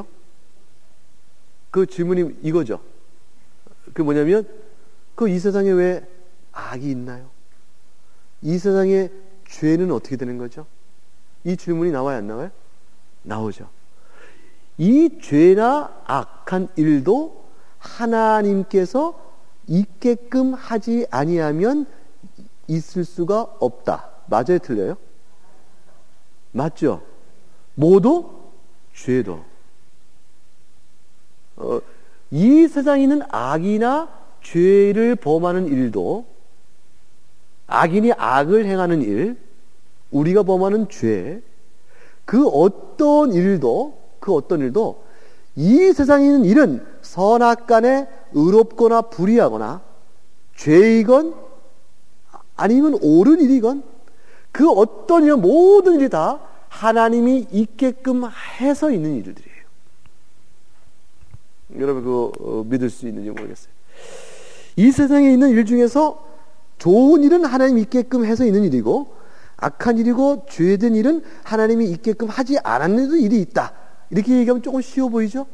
그 질문이 이거죠. 그 뭐냐면 이 세상에 왜 악이 있나요? 이 세상에 죄는 어떻게 되는 거죠? 이 질문이 나와요, 안 나와요? 나오죠. 이 죄나 악한 일도 하나님께서 있게끔 하지 아니하면 있을 수가 없다. 맞아요, 틀려요? 맞죠? 모두 죄도. 이 세상에 있는 악이나 죄를 범하는 일도, 악인이 악을 행하는 일, 우리가 범하는 죄, 그 어떤 일도 이 세상에 있는 일은 선악간에 의롭거나 불의하거나 죄이건 아니면 옳은 일이건 그 어떤 일, 모든 일이 다 하나님이 있게끔 해서 있는 일들이에요. 여러분 믿을 수 있는지 모르겠어요. 이 세상에 있는 일 중에서 좋은 일은 하나님이 있게끔 해서 있는 일이고 악한 일이고 죄된 일은 하나님이 있게끔 하지 않았는데도 일이 있다. 이렇게 얘기하면 조금 쉬워 보이죠?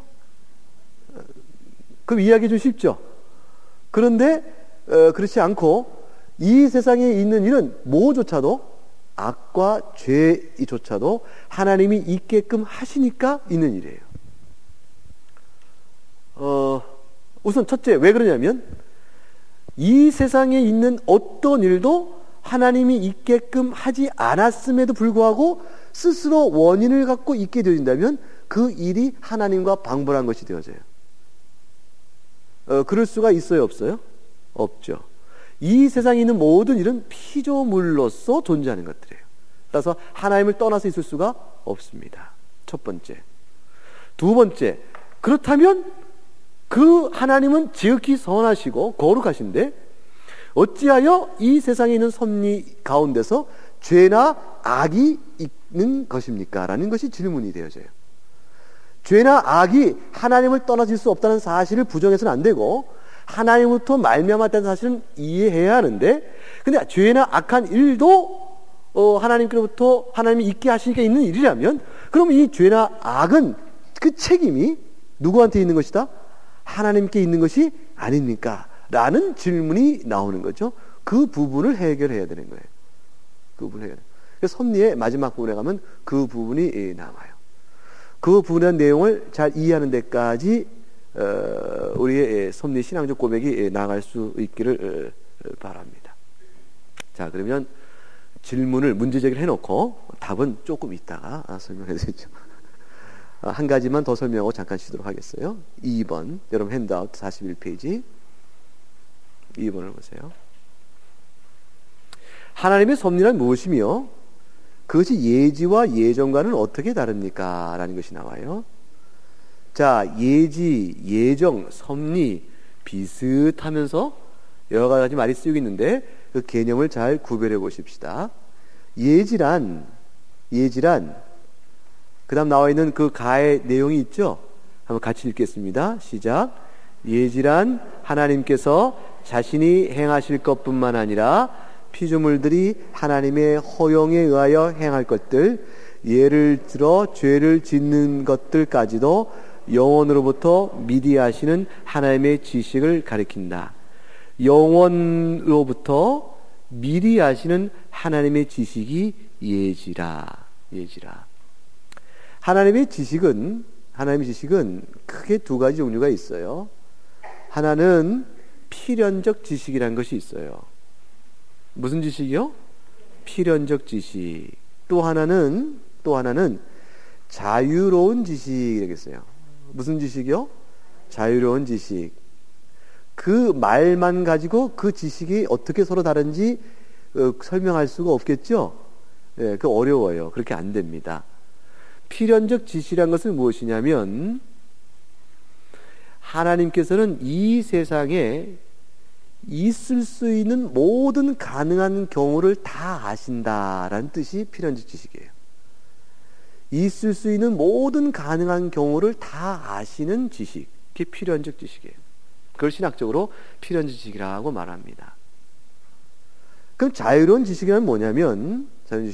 그럼 이해하기 좀 쉽죠? 그런데 그렇지 않고 이 세상에 있는 일은 뭐조차도 악과 죄조차도 하나님이 있게끔 하시니까 있는 일이에요. 우선 첫째, 왜 그러냐면 이 세상에 있는 어떤 일도 하나님이 있게끔 하지 않았음에도 불구하고 스스로 원인을 갖고 있게 되어진다면 그 일이 하나님과 방불한 것이 되어져요. 그럴 수가 있어요, 없어요? 없죠. 이 세상에 있는 모든 일은 피조물로서 존재하는 것들이에요. 따라서 하나님을 떠나서 있을 수가 없습니다. 첫 번째. 두 번째, 그렇다면 그 하나님은 지극히 선하시고 거룩하신데 어찌하여 이 세상에 있는 섭리 가운데서 죄나 악이 있는 것입니까? 라는 것이 질문이 되어져요. 죄나 악이 하나님을 떠나질 수 없다는 사실을 부정해서는 안 되고 하나님부터 말미암았다는 사실은 이해해야 하는데, 근데 죄나 악한 일도 하나님께로부터 하나님이 있게 하시니까 있는 일이라면 그럼 이 죄나 악은 그 책임이 누구한테 있는 것이다? 하나님께 있는 것이 아닙니까? 라는 질문이 나오는 거죠. 그 부분을 해결해야 되는 거예요. 그 부분을 해결해야 돼요. 그래서 섭리의 마지막 부분에 가면 그 부분이 나와요. 그 부분에 대한 내용을 잘 이해하는 데까지 우리의 섭리 신앙적 고백이 나갈 수 있기를 바랍니다. 자, 그러면 질문을 문제 제기를 해놓고 답은 조금 이따가 설명해 드리죠. 한 가지만 더 설명하고 잠깐 쉬도록 하겠어요. 2번, 여러분 핸드아웃 41페이지 2번을 보세요. 하나님의 섭리란 무엇이며 그것이 예지와 예정과는 어떻게 다릅니까? 라는 것이 나와요. 자, 예지, 예정, 섭리 비슷하면서 여러 가지 말이 쓰이고 있는데 그 개념을 잘 구별해 보십시다. 예지란 그 다음 나와 있는 그 가의 내용이 있죠? 한번 같이 읽겠습니다. 시작. 예지란 하나님께서 자신이 행하실 것뿐만 아니라 피조물들이 하나님의 허용에 의하여 행할 것들, 예를 들어 죄를 짓는 것들까지도 영원으로부터 미리 하시는 하나님의 지식을 가리킨다. 영원으로부터 미리 아시는 하나님의 지식이 예지라. 하나님의 지식은 크게 두 가지 종류가 있어요. 하나는 필연적 지식이라는 것이 있어요. 무슨 지식이요? 필연적 지식. 또 하나는 자유로운 지식이라겠어요. 무슨 지식이요? 자유로운 지식. 그 말만 가지고 그 지식이 어떻게 서로 다른지 설명할 수가 없겠죠? 예, 그 어려워요. 그렇게 안 됩니다. 필연적 지식이란 것은 무엇이냐면, 하나님께서는 이 세상에 있을 수 있는 모든 가능한 경우를 다 아신다라는 뜻이 필연적 지식이에요. 있을 수 있는 모든 가능한 경우를 다 아시는 지식, 그게 필연적 지식이에요. 그걸 신학적으로 필연적 지식이라고 말합니다. 그럼 자유로운 지식은 뭐냐면,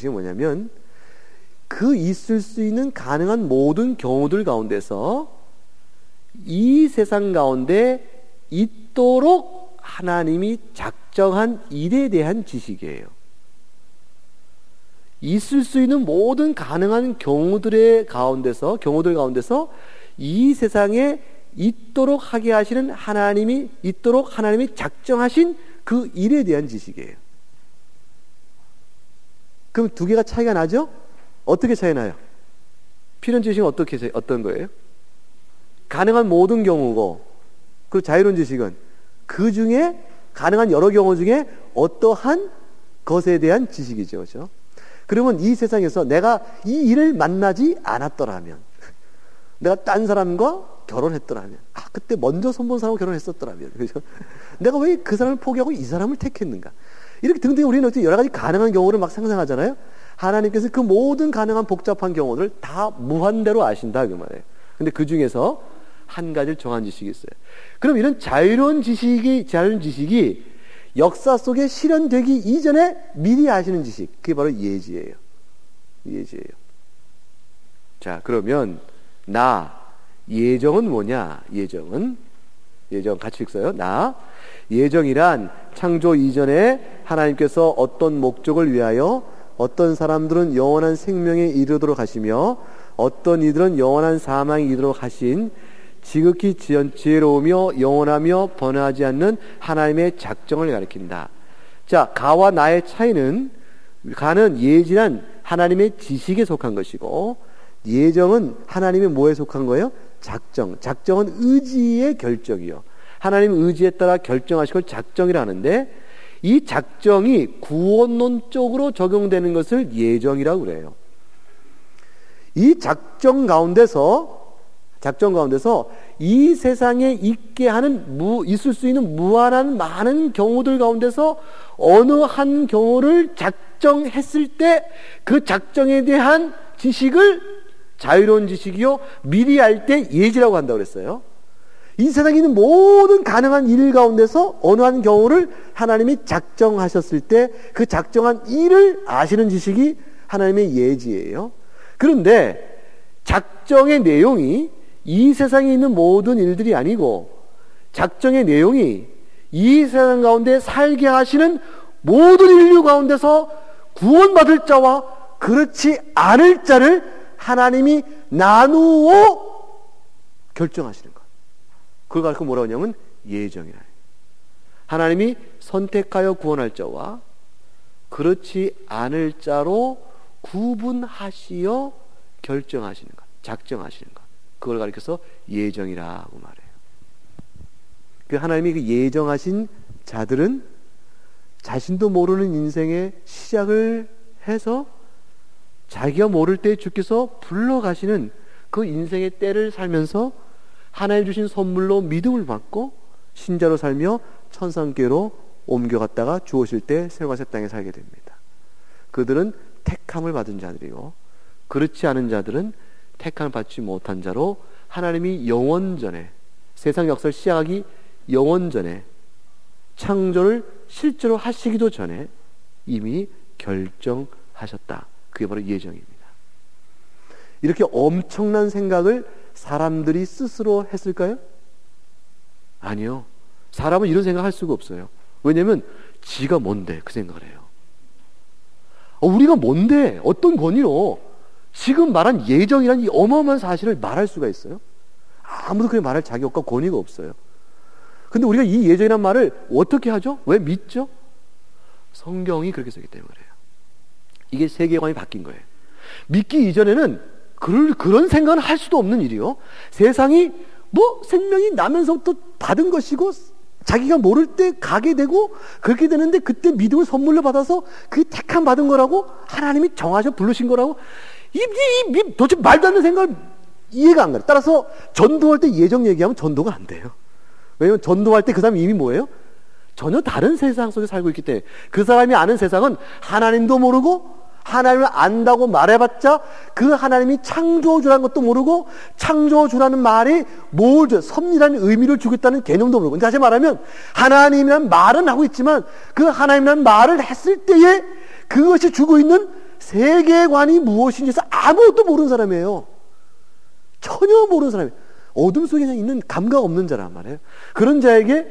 그 있을 수 있는 가능한 모든 경우들 가운데서 이 세상 가운데 있도록 하나님이 작정한 일에 대한 지식이에요. 있을 수 있는 모든 가능한 경우들 가운데서 이 세상에 있도록 하게 하시는 하나님이 작정하신 그 일에 대한 지식이에요. 그럼 두 개가 차이가 나죠? 어떻게 차이 나요? 필연 지식은 어떤 거예요? 가능한 모든 경우고, 그리고 자유로운 지식은 그 중에 가능한 여러 경우 중에 어떠한 것에 대한 지식이죠. 그렇죠? 그러면 이 세상에서 내가 이 일을 만나지 않았더라면, 내가 딴 사람과 결혼했더라면, 그때 먼저 손본 사람과 결혼했었더라면, 그렇죠? 내가 왜 그 사람을 포기하고 이 사람을 택했는가? 이렇게 등등 우리는 여러 가지 가능한 경우를 막 상상하잖아요. 하나님께서 그 모든 가능한 복잡한 경우를 다 무한대로 아신다, 그 말이에요. 근데 그 중에서 한 가지를 정한 지식이 있어요. 그럼 이런 자유로운 지식이 역사 속에 실현되기 이전에 미리 아시는 지식, 그게 바로 예지예요. 자, 그러면 예정은 뭐냐? 예정 같이 읽어요. 예정이란 창조 이전에 하나님께서 어떤 목적을 위하여 어떤 사람들은 영원한 생명에 이르도록 하시며 어떤 이들은 영원한 사망에 이르도록 하신 지극히 지혜로우며 영원하며 번화하지 않는 하나님의 작정을 가리킨다. 자, 가와 나의 차이는, 가는 예지란 하나님의 지식에 속한 것이고, 예정은 하나님의 뭐에 속한 거예요? 작정은 의지의 결정이요. 하나님 의지에 따라 결정하신 걸 작정이라 하는데, 이 작정이 구원론적으로 적용되는 것을 예정이라고 그래요. 이 작정 가운데서 이 세상에 있을 수 있는 무한한 많은 경우들 가운데서 어느 한 경우를 작정했을 때 그 작정에 대한 지식을 자유로운 지식이요, 미리 알 때 예지라고 한다고 그랬어요. 이 세상에 있는 모든 가능한 일 가운데서 어느 한 경우를 하나님이 작정하셨을 때 그 작정한 일을 아시는 지식이 하나님의 예지예요. 그런데 작정의 내용이 이 세상에 있는 모든 일들이 아니고, 작정의 내용이 이 세상 가운데 살게 하시는 모든 인류 가운데서 구원받을 자와 그렇지 않을 자를 하나님이 나누어 결정하시는 것. 그걸 가지고 뭐라고 하냐면 예정이라. 하나님이 선택하여 구원할 자와 그렇지 않을 자로 구분하시어 결정하시는 것, 작정하시는 것. 그걸 가리켜서 예정이라고 말해요. 그 하나님이 그 예정하신 자들은 자신도 모르는 인생의 시작을 해서 자기가 모를 때 주께서 불러가시는 그 인생의 때를 살면서 하나님 주신 선물로 믿음을 받고 신자로 살며 천상계로 옮겨갔다가 주오실 때 새로운 새 땅에 살게 됩니다. 그들은 택함을 받은 자들이고, 그렇지 않은 자들은 택함을 받지 못한 자로 하나님이 영원 전에, 세상 역사를 시작하기 영원 전에, 창조를 실제로 하시기도 전에 이미 결정하셨다. 그게 바로 예정입니다. 이렇게 엄청난 생각을 사람들이 스스로 했을까요? 아니요. 사람은 이런 생각할 수가 없어요. 왜냐하면 지가 뭔데 그 생각을 해요. 우리가 뭔데 어떤 권위로 지금 말한 예정이라는 이 어마어마한 사실을 말할 수가 있어요? 아무도 그렇게 말할 자격과 권위가 없어요. 근데 우리가 이 예정이라는 말을 어떻게 하죠? 왜 믿죠? 성경이 그렇게 쓰기 때문에 그래요. 이게 세계관이 바뀐 거예요. 믿기 이전에는 그런 생각은 할 수도 없는 일이요. 세상이 뭐 생명이 나면서부터 받은 것이고 자기가 모를 때 가게 되고 그렇게 되는데 그때 믿음을 선물로 받아서 그게 택함 받은 거라고 하나님이 정하셔 부르신 거라고 도대체 말도 안 되는 생각을 이해가 안 가요. 따라서 전도할 때 예정 얘기하면 전도가 안 돼요. 왜냐면 전도할 때 그 사람이 이미 뭐예요? 전혀 다른 세상 속에 살고 있기 때문에 그 사람이 아는 세상은 하나님도 모르고 하나님을 안다고 말해봤자 그 하나님이 창조주라는 것도 모르고 창조주라는 말이 뭘 줘? 섭리라는 의미를 주겠다는 개념도 모르고 다시 말하면 하나님이란 말은 하고 있지만 그 하나님이란 말을 했을 때에 그것이 주고 있는 세계관이 무엇인지 아무것도 모르는 사람이에요. 전혀 모르는 사람이에요. 어둠 속에 그냥 있는 감각 없는 자란 말이에요. 그런 자에게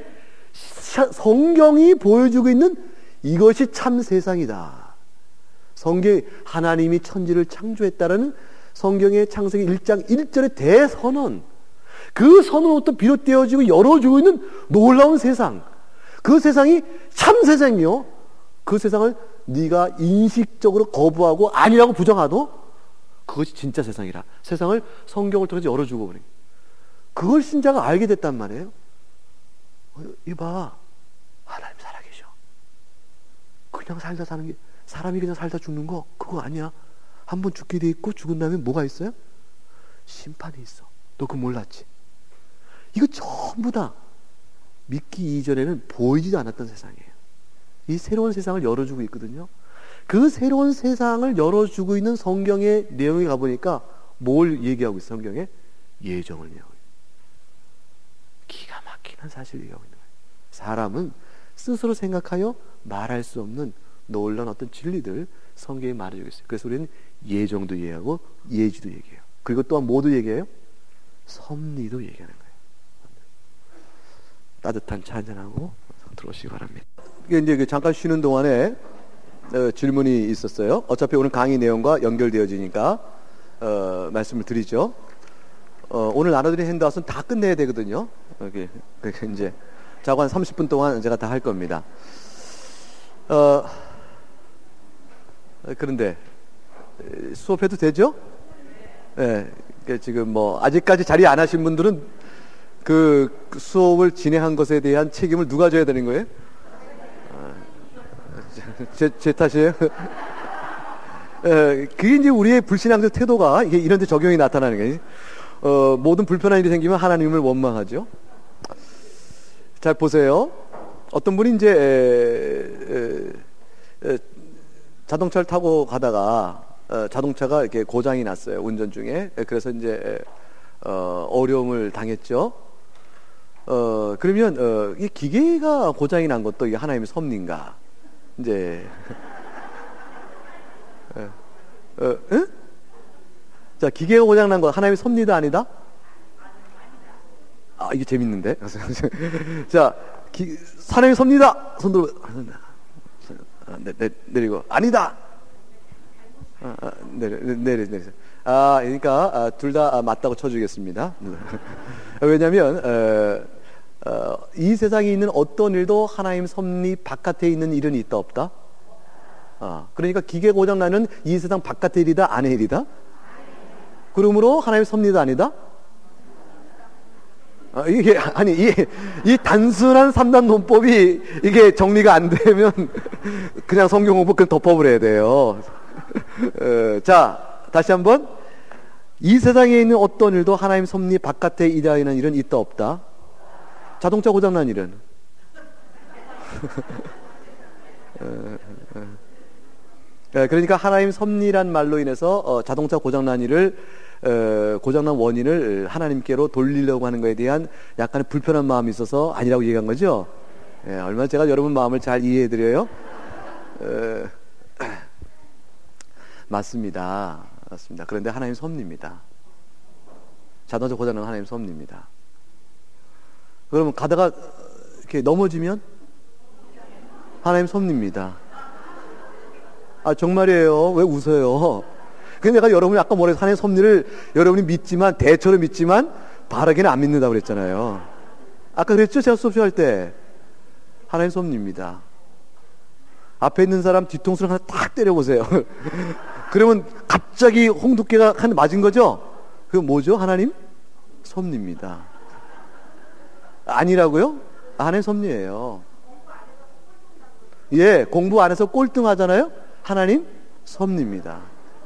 성경이 보여주고 있는 이것이 참 세상이다. 성경에 하나님이 천지를 창조했다라는 성경의 창세기 1장 1절의 대선언, 그 선언부터 비롯되어지고 열어주고 있는 놀라운 세상, 그 세상이 참 세상이요. 그 세상을 네가 인식적으로 거부하고 아니라고 부정하도 그것이 진짜 세상이라 세상을 성경을 통해서 열어주고 그래. 그걸 신자가 알게 됐단 말이에요. 이봐, 하나님 살아계셔. 그냥 살다 사는 게, 사람이 그냥 살다 죽는 거 그거 아니야. 한번 죽게 돼 있고 죽은 다음에 뭐가 있어요? 심판이 있어. 너 그거 몰랐지? 이거 전부 다 믿기 이전에는 보이지도 않았던 세상이에요. 이 새로운 세상을 열어주고 있거든요. 그 새로운 세상을 열어주고 있는 성경의 내용에 가보니까 뭘 얘기하고 있어요? 성경에 예정을 얘기하고 있어요. 기가 막히는 사실을 얘기하고 있는 거예요. 사람은 스스로 생각하여 말할 수 없는 놀라운 어떤 진리들 성경에 말해주고 있어요. 그래서 우리는 예정도 얘기하고 예지도 얘기해요. 그리고 또한 뭐도 얘기해요? 섭리도 얘기하는 거예요. 따뜻한 차 한잔하고 들어오시기 바랍니다. 이게 이제 잠깐 쉬는 동안에 질문이 있었어요. 어차피 오늘 강의 내용과 연결되어지니까 말씀을 드리죠. 오늘 나눠드린 핸드아웃은 다 끝내야 되거든요. 여기 이제 자고 한 30분 동안 제가 다 할 겁니다. 그런데 수업해도 되죠? 네, 지금 뭐 아직까지 자리 안 하신 분들은 그 수업을 진행한 것에 대한 책임을 누가 져야 되는 거예요? 제 탓이에요? 그게 이제 우리의 불신앙적 태도가 이게 이런 데 적용이 나타나는 거예요. 모든 불편한 일이 생기면 하나님을 원망하죠. 잘 보세요. 어떤 분이 이제 자동차를 타고 가다가 자동차가 이렇게 고장이 났어요. 운전 중에. 그래서 이제 어려움을 당했죠. 그러면 이 기계가 고장이 난 것도 이게 하나님의 섭리인가? 이제 응? 자, 기계가 고장 난 거 하나님의 섭리다 아니다? 아, 이게 재밌는데. 자, 하나님의 섭리다. 손 들어. 내리고 아니다. 내려. 그러니까 둘 다 맞다고 쳐주겠습니다. 왜냐하면 이 세상에 있는 어떤 일도 하나님 섭리 바깥에 있는 일은 있다 없다. 그러니까 기계 고장 나는 이 세상 바깥의 일이다 안의 일이다. 그러므로 하나님 섭리도 아니다. 이게 아니 이 단순한 3단 논법이 이게 정리가 안 되면 그냥 성경 공부 그냥 덮어버려야 돼요. 자, 다시 한번 이 세상에 있는 어떤 일도 하나님 섭리 바깥에 일하는 일은 있다 없다. 자동차 고장난 일은 그러니까 하나님 섭리란 말로 인해서 자동차 고장난 일을 고장난 원인을 하나님께로 돌리려고 하는 것에 대한 약간의 불편한 마음이 있어서 아니라고 얘기한 거죠. 얼마나 제가 여러분 마음을 잘 이해해드려요? 맞습니다. 그런데 하나님 섭리입니다. 자동차 고장난 하나님 섭리입니다. 그러면 가다가 이렇게 넘어지면 하나님 섭리입니다. 아, 정말이에요. 왜 웃어요? 근데 내가 여러분이 아까 뭐래 하나님 섭리를 여러분이 믿지만, 대처를 믿지만, 바르게는 안 믿는다고 그랬잖아요. 아까 그랬죠? 제가 수업 시간할 때. 하나님 섭리입니다. 앞에 있는 사람 뒤통수를 하나 탁 때려보세요. 그러면 갑자기 홍두깨가 한 맞은 거죠? 그게 뭐죠? 하나님 섭리입니다. 아니라고요? 하나님 섭리예요. 예, 공부 안 해서 꼴등 하잖아요? 하나님 섭리입니다.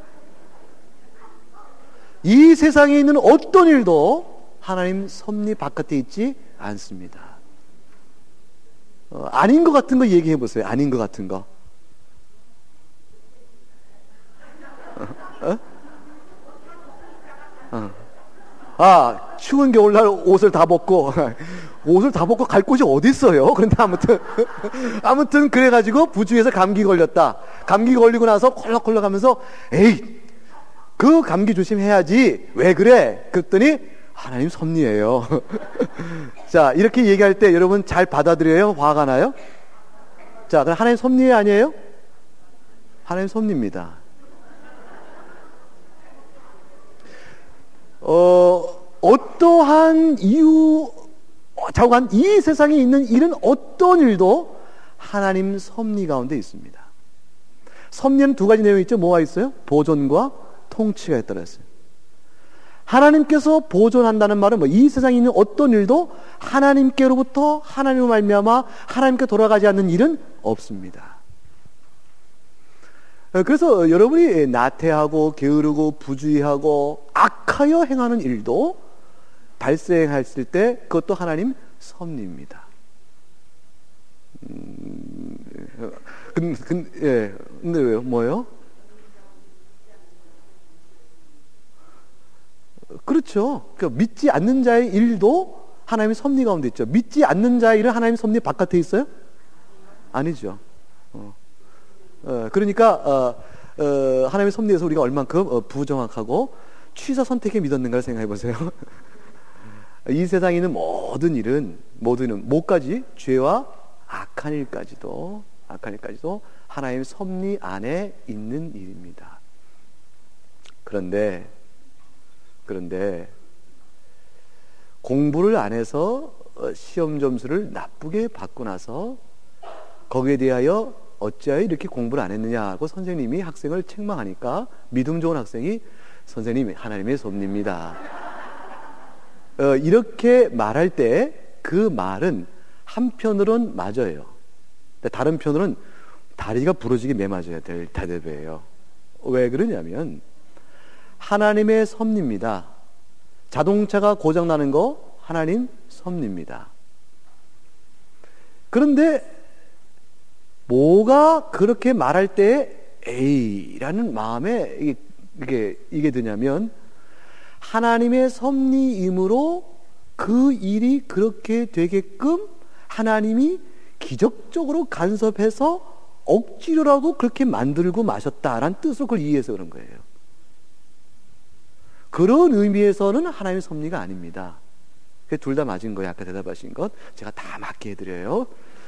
이 세상에 있는 어떤 일도 하나님 섭리 바깥에 있지 않습니다. 아닌 것 같은 거 얘기해 보세요. 아닌 것 같은 거. 아, 추운 겨울날 옷을 다 벗고 갈 곳이 어디 있어요? 그런데 아무튼 그래가지고 부주에서 감기 걸렸다. 감기 걸리고 나서 콜록콜록 하면서 에이, 그 감기 조심해야지. 왜 그래? 그랬더니 하나님 섭리예요. 자, 이렇게 얘기할 때 여러분 잘 받아들여요? 화가 나요? 자, 그럼 하나님 섭리 아니에요? 하나님 섭리입니다. 어떠한 이유, 자고한 이 세상에 있는 일은 어떤 일도 하나님 섭리 가운데 있습니다. 섭리는 두 가지 내용이 있죠. 뭐가 있어요? 보존과 통치가 있다고 했어요. 하나님께서 보존한다는 말은 이 세상에 있는 어떤 일도 하나님께로부터 하나님으로 말미암아 하나님께 돌아가지 않는 일은 없습니다. 그래서 여러분이 나태하고 게으르고 부주의하고 악하여 행하는 일도 발생했을 때 그것도 하나님 섭리입니다. 근데 왜요? 뭐요? 그렇죠. 그러니까 믿지 않는 자의 일도 하나님의 섭리 가운데 있죠. 믿지 않는 자의 일은 하나님의 섭리 바깥에 있어요? 아니죠. 그러니까 하나님의 섭리에서 우리가 얼만큼 부정확하고 취사 선택에 믿었는가를 생각해 보세요. 이 세상에 있는 모든 일은 뭐까지? 죄와 악한 일까지도 하나님의 섭리 안에 있는 일입니다. 그런데 공부를 안 해서 시험 점수를 나쁘게 받고 나서 거기에 대하여 어찌하여 이렇게 공부를 안 했느냐고 선생님이 학생을 책망하니까 믿음 좋은 학생이 선생님 하나님의 섭리입니다. 이렇게 말할 때 그 말은 한편으로는 맞아요. 다른 편으로는 다리가 부러지게 매맞아야 될 대답이에요. 왜 그러냐면 하나님의 섭리입니다. 자동차가 고장나는 거 하나님 섭리입니다. 그런데 뭐가 그렇게 말할 때 에이라는 마음에 이게 드냐면 하나님의 섭리이므로 그 일이 그렇게 되게끔 하나님이 기적적으로 간섭해서 억지로라도 그렇게 만들고 마셨다라는 뜻으로 그걸 이해해서 그런 거예요. 그런 의미에서는 하나님의 섭리가 아닙니다. 둘 다 맞은 거예요. 아까 대답하신 것 제가 다 맞게 해드려요.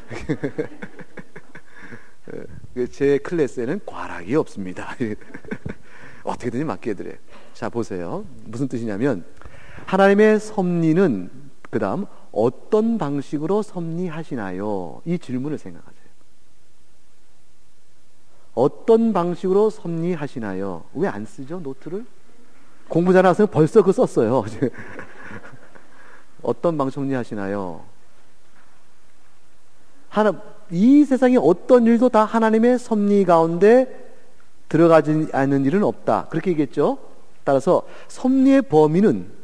제 클래스에는 과락이 없습니다. 어떻게든지 맞게 해드려요. 자, 보세요. 무슨 뜻이냐면 하나님의 섭리는 그 다음 어떤 방식으로 섭리하시나요? 이 질문을 생각하세요. 어떤 방식으로 섭리하시나요? 왜 안 쓰죠? 노트를? 공부 잘하는 학생은 벌써 그거 썼어요. 어떤 방식 섭리하시나요? 이 세상에 어떤 일도 다 하나님의 섭리 가운데 들어가지 않는 일은 없다. 그렇게 얘기했죠. 따라서 섭리의 범위는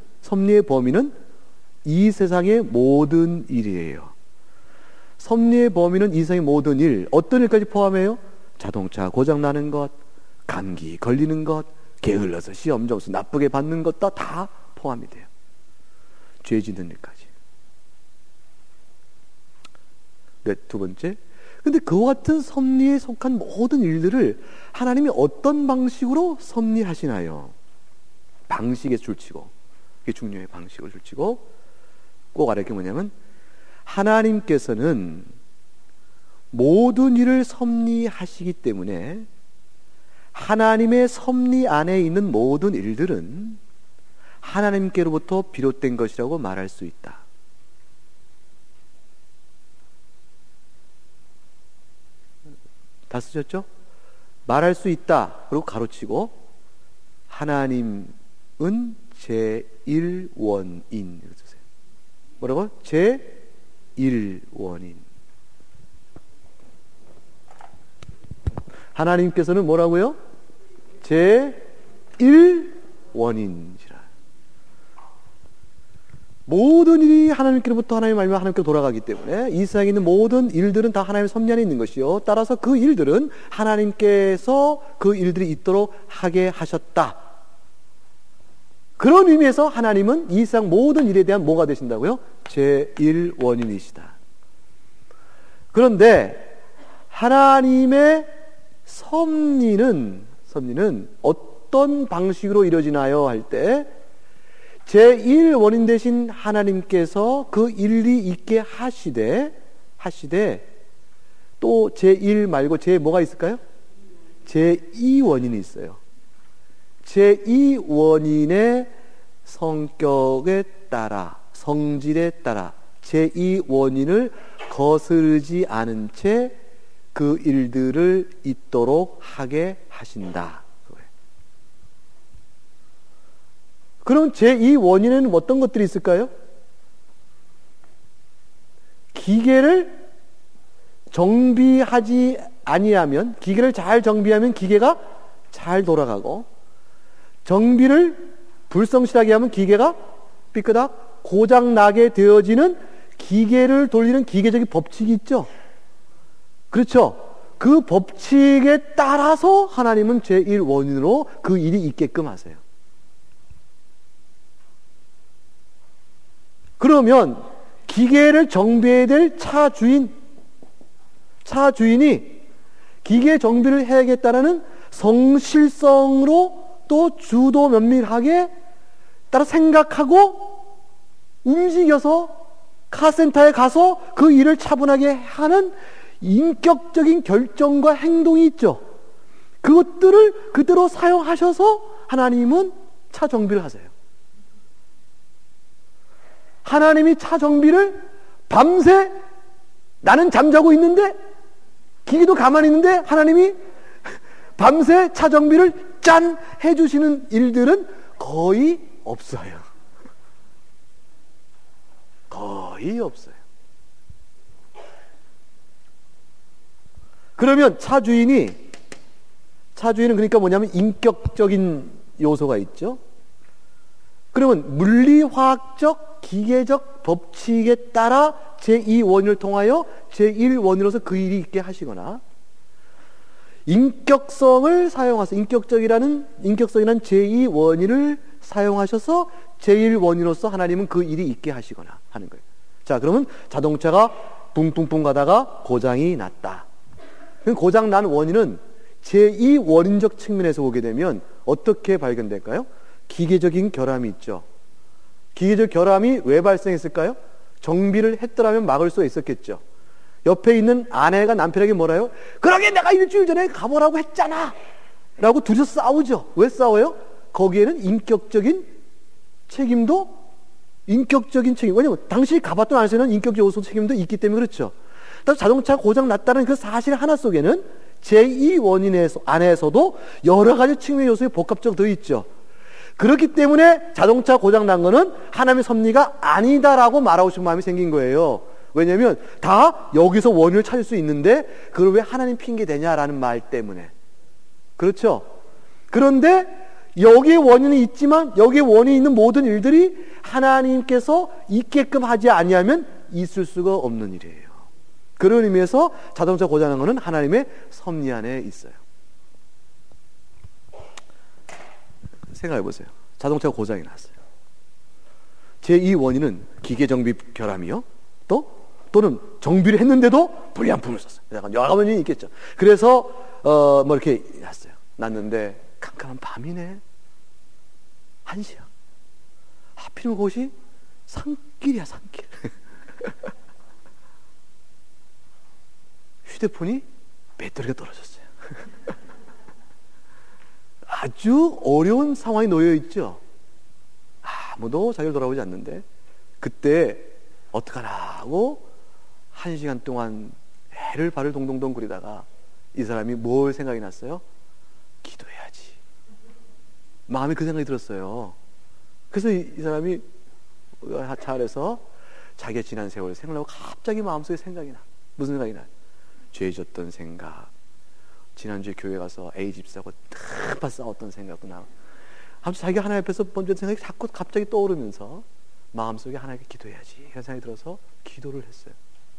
이 세상의 모든 일이에요. 섭리의 범위는 이 세상의 모든 일, 어떤 일까지 포함해요? 자동차 고장나는 것, 감기 걸리는 것, 게을러서 시험 점수 나쁘게 받는 것 다 포함이 돼요. 죄 짓는 일까지. 네, 두 번째. 근데 그와 같은 섭리에 속한 모든 일들을 하나님이 어떤 방식으로 섭리하시나요? 방식에 줄치고, 그게 중요해요. 방식을 줄치고 꼭 알아야 게 뭐냐면 하나님께서는 모든 일을 섭리하시기 때문에 하나님의 섭리 안에 있는 모든 일들은 하나님께로부터 비롯된 것이라고 말할 수 있다. 다 쓰셨죠? 말할 수 있다. 그리고 가로치고 하나님은 제1원인. 뭐라고? 제1원인. 하나님께서는 뭐라고요? 제1원인이시라. 모든 일이 하나님께로부터 하나님 말미암아 하나님께로 돌아가기 때문에 이 세상에 있는 모든 일들은 다 하나님의 섭리 안에 있는 것이요, 따라서 그 일들은 하나님께서 그 일들이 있도록 하게 하셨다. 그런 의미에서 하나님은 이 세상 모든 일에 대한 뭐가 되신다고요? 제1원인이시다. 그런데 하나님의 섭리는 어떤 방식으로 이루어지나요? 할 때 제1원인 되신 하나님께서 그 일이 있게 하시되 또 제1 말고 제 뭐가 있을까요? 제2원인이 있어요. 제2원인의 성격에 따라, 성질에 따라 제2원인을 거스르지 않은 채 그 일들을 있도록 하게 하신다. 그럼 제2원인에는 어떤 것들이 있을까요? 기계를 정비하지 아니하면, 기계를 잘 정비하면 기계가 잘 돌아가고, 정비를 불성실하게 하면 기계가 삐끄덕 고장나게 되어지는 기계를 돌리는 기계적인 법칙이 있죠. 그렇죠? 그 법칙에 따라서 하나님은 제1원인으로 그 일이 있게끔 하세요. 그러면 기계를 정비해야 될 차주인이 기계 정비를 해야겠다는 성실성으로 또 주도 면밀하게 따라 생각하고 움직여서 카센터에 가서 그 일을 차분하게 하는 인격적인 결정과 행동이 있죠. 그것들을 그대로 사용하셔서 하나님은 차 정비를 하세요. 하나님이 차 정비를 밤새 나는 잠자고 있는데 기계도 가만히 있는데 하나님이 밤새 차 정비를 짠 해주시는 일들은 거의 없어요. 거의 없어요. 그러면 차주인은 그러니까 뭐냐면 인격적인 요소가 있죠. 그러면 물리화학적 기계적 법칙에 따라 제2원인을 통하여 제1원인으로서 그 일이 있게 하시거나, 인격성을 사용해서 인격성이라는 제2원인을 사용하셔서 제1원인으로서 하나님은 그 일이 있게 하시거나 하는 거예요. 자, 그러면 자동차가 붕붕붕 가다가 고장이 났다. 고장 난 원인은 제2원인적 측면에서 보게 되면 어떻게 발견될까요? 기계적인 결함이 있죠. 기계적 결함이 왜 발생했을까요? 정비를 했더라면 막을 수 있었겠죠. 옆에 있는 아내가 남편에게 뭐라요? 그러게 내가 일주일 전에 가보라고 했잖아! 라고 둘이서 싸우죠. 왜 싸워요? 거기에는 인격적인 책임, 왜냐면 당신이 가봤던 안에서는 인격적 요소 책임도 있기 때문에 그렇죠. 따라서 자동차 고장 났다는 그 사실 하나 속에는 제2원인 안에서도 여러 가지 측면 요소에 복합적으로 들어있죠. 그렇기 때문에 자동차 고장 난 거는 하나님의 섭리가 아니다라고 말하고 싶은 마음이 생긴 거예요. 왜냐하면 다 여기서 원인을 찾을 수 있는데 그걸 왜 하나님 핑계 대냐라는 말 때문에. 그렇죠? 그런데 여기에 원인이 있지만 여기에 원인이 있는 모든 일들이 하나님께서 있게끔 하지 아니하면 있을 수가 없는 일이에요. 그런 의미에서 자동차 고장 난 거는 하나님의 섭리 안에 있어요. 생각해 보세요. 자동차가 고장이 났어요. 제2원인은 기계 정비 결함이요. 또는 정비를 했는데도 불량품을 썼어요. 약간 여러 원인이 있겠죠. 그래서 이렇게 났는데 깜깜한 밤이네. 1시야. 하필이면 그것이 산길이야, 산길. 휴대폰이 배터리가 떨어졌어요. 아주 어려운 상황에 놓여 있죠. 아무도 자기를 돌아보지 않는데 그때 어떡하나 하고 1시간 동안 해를 발을 동동동 구리다가 이 사람이 뭘 생각이 났어요? 기도해야지. 마음에 그 생각이 들었어요. 그래서 이 사람이 차 안에서 자기의 지난 세월을 생각하고 갑자기 마음속에 생각이 나. 무슨 생각이 나요? 죄 졌던 생각, 지난주에 교회 가서 A 집사하고 탁 싸웠던 생각도 나. 아무튼 자기가 하나님 앞에서 번졌던 생각이 자꾸 갑자기 떠오르면서 마음속에 하나님께 기도해야지 그런 생각이 들어서 기도를 했어요.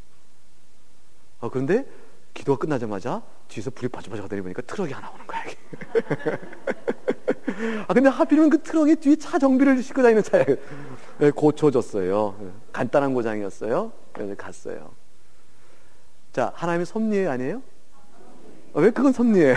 그런데 기도가 끝나자마자 뒤에서 불이 바짝바짝 내리보니까 트럭이 하나 오는 거야. 근데 하필이면 그 트럭이 뒤에 차 정비를 싣고 다니는 차예요. 고쳐졌어요. 간단한 고장이었어요. 그래서 갔어요. 자, 하나님의 섭리예요, 아니에요? 왜 그건 섭리예요?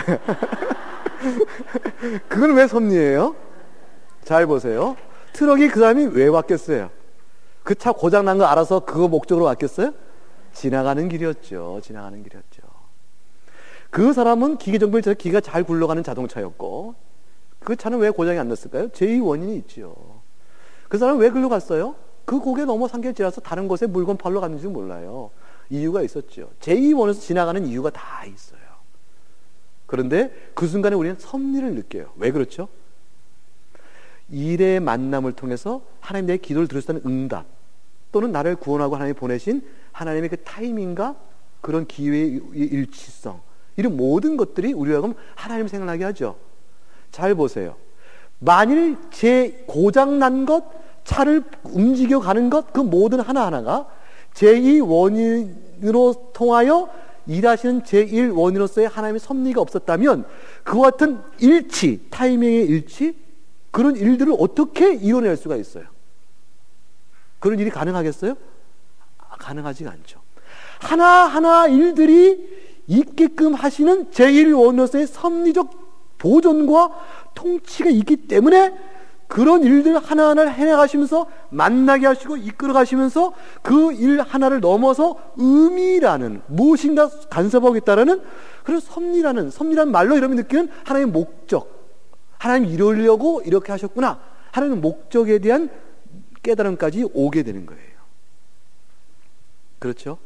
그건 왜 섭리예요? 잘 보세요. 트럭이 그 사람이 왜 왔겠어요? 그 차 고장 난 거 알아서 그거 목적으로 왔겠어요? 지나가는 길이었죠. 지나가는 길이었죠. 그 사람은 기계정비를 기가 잘 굴러가는 자동차였고 그 차는 왜 고장이 안 났을까요? 제2 원인이 있죠. 그 사람은 왜 글로 갔어요? 그 고개 넘어 산길 지나서 다른 곳에 물건 팔러 갔는지 몰라요. 이유가 있었죠. 제2원에서 지나가는 이유가 다 있어요. 그런데 그 순간에 우리는 섭리를 느껴요. 왜 그렇죠? 일의 만남을 통해서 하나님 내 기도를 들으셨다는 응답 또는 나를 구원하고 하나님이 보내신 하나님의 그 타이밍과 그런 기회의 일치성 이런 모든 것들이 우리가 그럼 하나님 생각나게 하죠. 잘 보세요. 만일 제 고장난 것, 차를 움직여가는 것, 그 모든 하나하나가 제2원인으로 통하여 일하시는 제1원인으로서의 하나님의 섭리가 없었다면 그와 같은 일치, 타이밍의 일치, 그런 일들을 어떻게 이뤄낼 수가 있어요? 그런 일이 가능하겠어요? 가능하지가 않죠. 하나하나 일들이 있게끔 하시는 제1원으로서의 섭리적 보존과 통치가 있기 때문에 그런 일들 하나하나를 해나가시면서 만나게 하시고 이끌어 가시면서 그 일 하나를 넘어서 의미라는 무엇인가 간섭하고 있다라는 그런 섭리라는 말로 여러분이 느끼는 하나님의 목적, 하나님 이루려고 이렇게 하셨구나 하나님의 목적에 대한 깨달음까지 오게 되는 거예요. 그렇죠?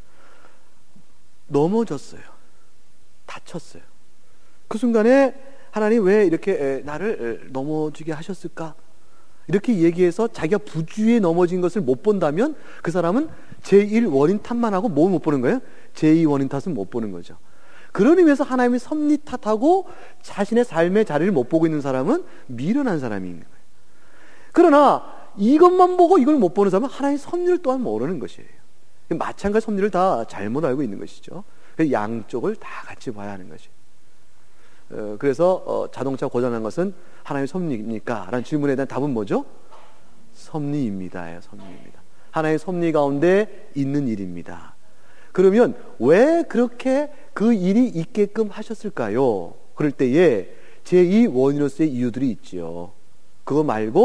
넘어졌어요. 다쳤어요. 그 순간에 하나님 왜 이렇게 나를 넘어지게 하셨을까? 이렇게 얘기해서 자기가 부주의에 넘어진 것을 못 본다면 그 사람은 제1원인 탓만 하고 뭘 못 보는 거예요? 제2원인 탓은 못 보는 거죠. 그런 의미에서 하나님의 섭리 탓하고 자신의 삶의 자리를 못 보고 있는 사람은 미련한 사람이 있는 거예요. 그러나 이것만 보고 이걸 못 보는 사람은 하나님의 섭리를 또한 모르는 것이에요. 마찬가지 섭리를 다 잘못 알고 있는 것이죠. 양쪽을 다 같이 봐야 하는 것이에요. 그래서 자동차 고장난 것은 하나님의 섭리입니까? 라는 질문에 대한 답은 뭐죠? 섭리입니다. 섭리입니다. 하나님의 섭리 가운데 있는 일입니다. 그러면 왜 그렇게 그 일이 있게끔 하셨을까요? 그럴 때에 제2원인으로서의 이유들이 있지요. 그거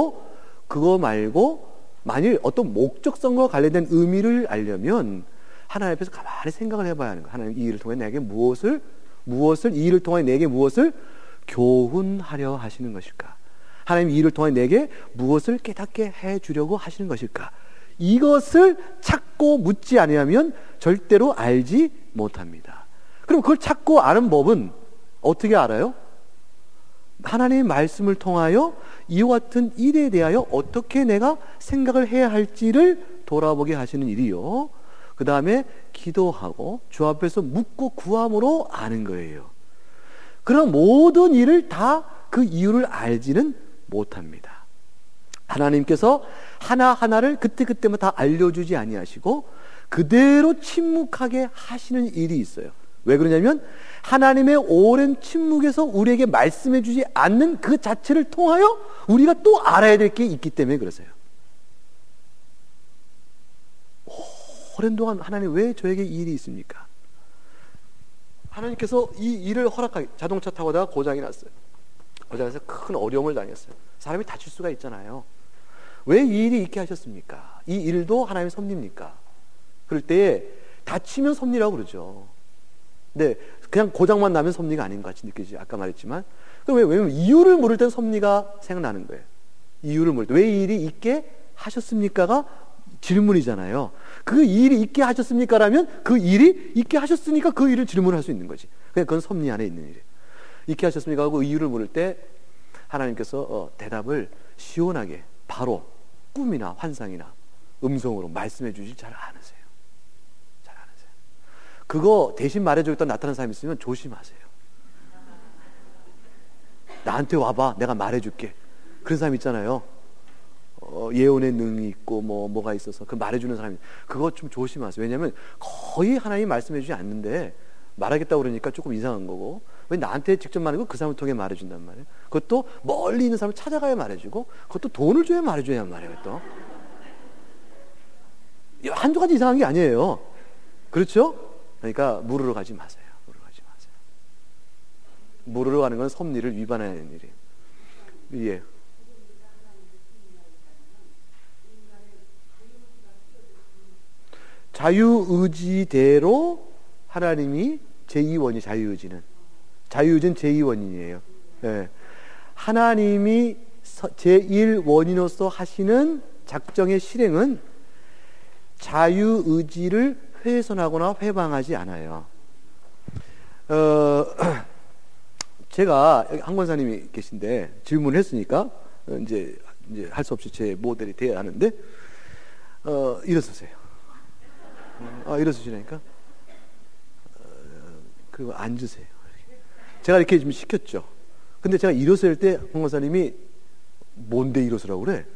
말고 만일 어떤 목적성과 관련된 의미를 알려면 하나님 앞에서 가만히 생각을 해봐야 하는 거예요. 하나님 이 일을 통해 내게 무엇을 이 일을 통해 내게 무엇을 교훈하려 하시는 것일까? 하나님 이 일을 통해 내게 무엇을 깨닫게 해주려고 하시는 것일까? 이것을 찾고 묻지 아니하면 절대로 알지 못합니다. 그럼 그걸 찾고 아는 법은 어떻게 알아요? 하나님의 말씀을 통하여 이와 같은 일에 대하여 어떻게 내가 생각을 해야 할지를 돌아보게 하시는 일이요. 그 다음에 기도하고 주 앞에서 묻고 구함으로 아는 거예요. 그런 모든 일을 다 그 이유를 알지는 못합니다. 하나님께서 하나하나를 그때그때마다 다 알려주지 아니하시고 그대로 침묵하게 하시는 일이 있어요. 왜 그러냐면 하나님의 오랜 침묵에서 우리에게 말씀해 주지 않는 그 자체를 통하여 우리가 또 알아야 될 게 있기 때문에 그러세요. 오랜 동안 하나님 왜 저에게 이 일이 있습니까? 하나님께서 이 일을 허락하기, 자동차 타고 다가 고장이 났어요. 고장에서 큰 어려움을 당했어요. 사람이 다칠 수가 있잖아요. 왜 이 일이 있게 하셨습니까? 이 일도 하나님의 섭리입니까? 그럴 때에 다치면 섭리라고 그러죠. 네, 그냥 고장만 나면 섭리가 아닌 것 같이 느껴지죠. 아까 말했지만. 왜냐면 이유를 모를 땐 섭리가 생각나는 거예요. 이유를 모를 때. 왜 이 일이 있게 하셨습니까가 질문이잖아요. 그 일이 있게 하셨습니까라면 그 일이 있게 하셨으니까 그 일을 질문할 수 있는 거지. 그건 섭리 안에 있는 일이에요. 있게 하셨습니까 하고 이유를 물을 때 하나님께서 대답을 시원하게 바로 꿈이나 환상이나 음성으로 말씀해 주실 잘 아세요. 잘 아세요. 그거 대신 말해주겠다 나타나는 사람이 있으면 조심하세요. 나한테 와봐, 내가 말해줄게. 그런 사람 있잖아요. 예언의 능이 있고 뭐가 있어서 그 말해주는 사람이, 그거 좀 조심하세요. 왜냐하면 거의 하나님이 말씀해 주지 않는데 말하겠다고 그러니까 조금 이상한 거고, 왜 나한테 직접 말하고 그 사람을 통해 말해준단 말이에요. 그것도 멀리 있는 사람을 찾아가야 말해주고, 그것도 돈을 줘야 말해줘야 말이에요. 또 한두 가지 이상한 게 아니에요. 그렇죠? 그러니까 물으러 가지 마세요. 물으러 가는 건 섭리를 위반하는 일이에요. 예. 자유의지대로 하나님이 제2원이 자유의지는 제2원인이에요. 예. 하나님이 제1원인으로서 하시는 작정의 실행은 자유의지를 훼손하거나 회방하지 않아요. 제가 한 권사님이 계신데 질문을 했으니까 이제 할 수 없이 제 모델이 돼야 하는데, 일어서세요. 일어서시라니까. 그리고 앉으세요. 제가 이렇게 좀 시켰죠. 근데 제가 일어설 때 한 권사님이 뭔데 일어서라고 그래?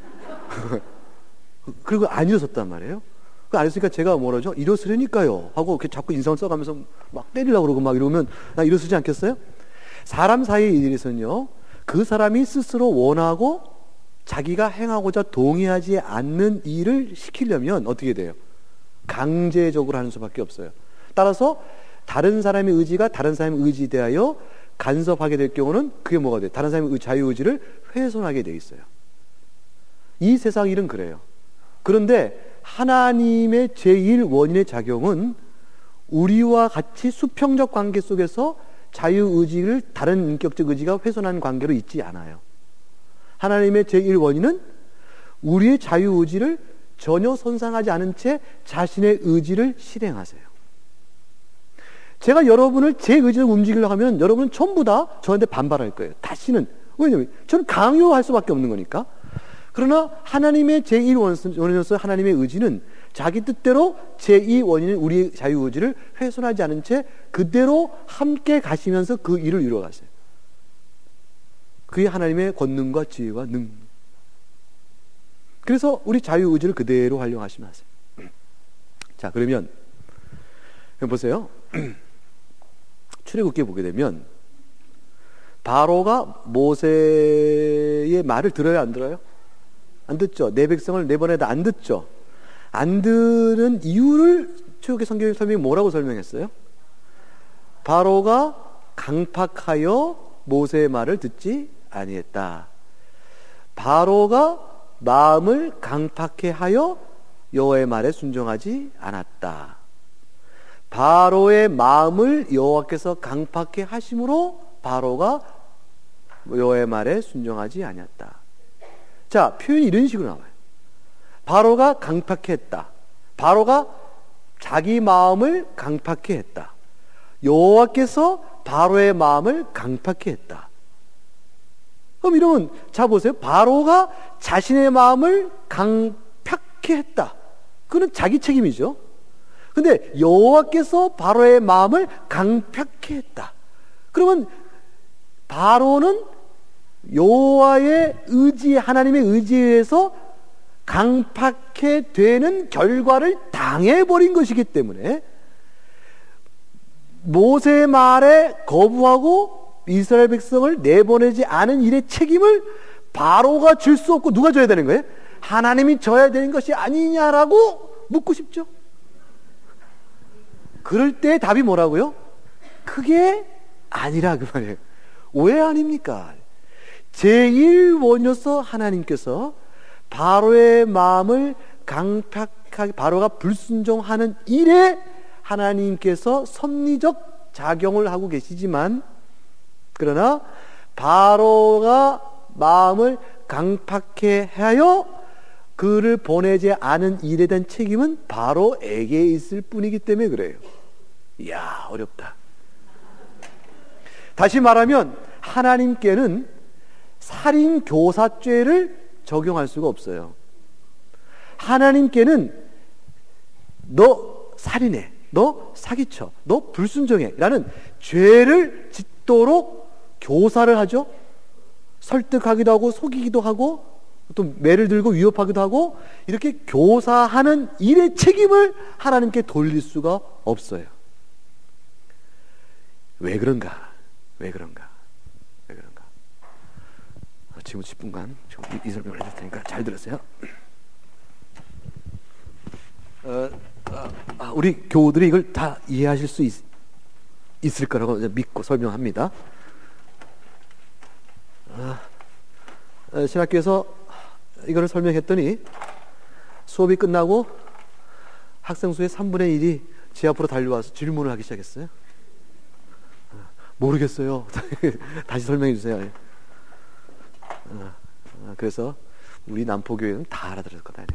그리고 안 일어섰단 말이에요. 안 일어서니까 제가 뭐라죠? 일어서려니까요 하고 이렇게 자꾸 인상을 써가면서 막 때리려고 그러고 막 이러면 나 일어서지 않겠어요? 사람 사이의 일에서는요, 그 사람이 스스로 원하고 자기가 행하고자 동의하지 않는 일을 시키려면 어떻게 돼요? 강제적으로 하는 수밖에 없어요. 따라서 다른 사람의 의지가 다른 사람의 의지에 대하여 간섭하게 될 경우는 그게 뭐가 돼요? 다른 사람의 자유의지를 훼손하게 돼 있어요. 이 세상 일은 그래요. 그런데 하나님의 제1원인의 작용은 우리와 같이 수평적 관계 속에서 자유의지를 다른 인격적 의지가 훼손하는 관계로 있지 않아요. 하나님의 제1원인은 우리의 자유의지를 전혀 손상하지 않은 채 자신의 의지를 실행하세요. 제가 여러분을 제 의지로 움직이려고 하면 여러분은 전부 다 저한테 반발할 거예요. 다시는. 왜냐하면 저는 강요할 수밖에 없는 거니까. 그러나 하나님의 제1원인으로서 하나님의 의지는 자기 뜻대로 제2원인인 우리의 자유의지를 훼손하지 않은 채 그대로 함께 가시면서 그 일을 이루어가세요. 그게 하나님의 권능과 지혜와 능. 그래서 우리 자유의지를 그대로 활용하시면 하세요. 자, 그러면 보세요. 출애굽기에 보게 되면 바로가 모세의 말을 들어요, 안 들어요? 안 듣죠. 내 백성을 내보내다 안 듣죠. 안 듣는 이유를 출애굽기 성경 설명이 뭐라고 설명했어요? 바로가 강팍하여 모세의 말을 듣지 아니했다. 바로가 마음을 강팍해 하여 여호와의 말에 순종하지 않았다. 바로의 마음을 여호와께서 강팍해 하심으로 바로가 여호와의 말에 순종하지 아니했다. 자, 표현이 이런 식으로 나와요. 바로가 강팍해 했다. 바로가 자기 마음을 강팍해 했다. 여호와께서 바로의 마음을 강팍해 했다. 그럼 이러면 자 보세요. 바로가 자신의 마음을 강팍해 했다. 그건 자기 책임이죠. 근데 여호와께서 바로의 마음을 강팍해 했다. 그러면 바로는 여호와의 의지, 하나님의 의지에 의해서 강팍해 되는 결과를 당해버린 것이기 때문에 모세의 말에 거부하고 이스라엘 백성을 내보내지 않은 일의 책임을 바로가 질 수 없고 누가 져야 되는 거예요? 하나님이 져야 되는 것이 아니냐라고 묻고 싶죠. 그럴 때 답이 뭐라고요? 그게 아니라 그 말이에요. 왜 아닙니까? 제1원이로서 하나님께서 바로의 마음을 강팍하게, 바로가 불순종하는 일에 하나님께서 섭리적 작용을 하고 계시지만, 그러나 바로가 마음을 강팍해 하여 그를 보내지 않은 일에 대한 책임은 바로에게 있을 뿐이기 때문에 그래요. 이야, 어렵다. 다시 말하면 하나님께는 살인교사죄를 적용할 수가 없어요. 하나님께는 너 살인해, 너 사기쳐, 너 불순종해 라는 죄를 짓도록 교사를 하죠. 설득하기도 하고 속이기도 하고 또 매를 들고 위협하기도 하고 이렇게 교사하는 일의 책임을 하나님께 돌릴 수가 없어요. 왜 그런가? 왜 그런가? 왜 그런가? 지금 10분간 이 설명을 해줄 테니까 잘 들으세요. 우리 교우들이 이걸 다 이해하실 수 있을 거라고 믿고 설명합니다. 신학교에서 이거를 설명했더니 수업이 끝나고 학생 수의 3분의 1이 제 앞으로 달려와서 질문을 하기 시작했어요. 모르겠어요. 다시 설명해 주세요. 그래서 우리 남포교회는 다 알아들을 거다.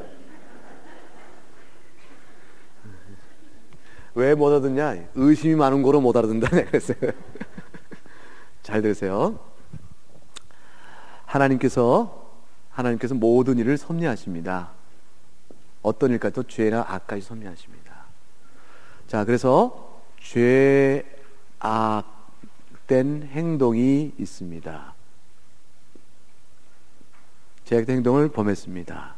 왜 못 알아듣냐? 의심이 많은 거로 못 알아듣는다. 그랬어요. 잘 들으세요. 하나님께서 모든 일을 섭리하십니다. 어떤 일까지도 죄나 악까지 섭리하십니다. 자, 그래서 죄악된 행동이 있습니다. 죄악된 행동을 범했습니다.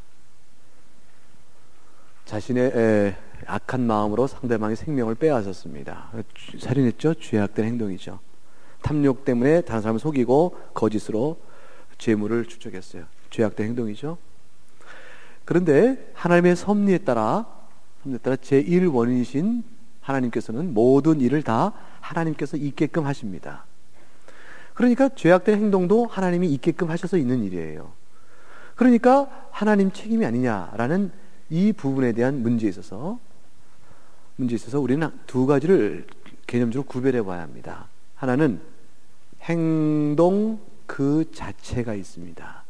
자신의 악한 마음으로 상대방의 생명을 빼앗았습니다. 살인했죠? 죄악된 행동이죠. 탐욕 때문에 다른 사람을 속이고 거짓으로 재물을 축적했어요. 죄악된 행동이죠. 그런데 하나님의 섭리에 따라 제1원인이신 하나님께서는 모든 일을 다 하나님께서 있게끔 하십니다. 그러니까 죄악된 행동도 하나님이 있게끔 하셔서 있는 일이에요. 그러니까 하나님 책임이 아니냐라는 이 부분에 대한 문제에 있어서 우리는 두 가지를 개념적으로 구별해 봐야 합니다. 하나는 행동 그 자체가 있습니다.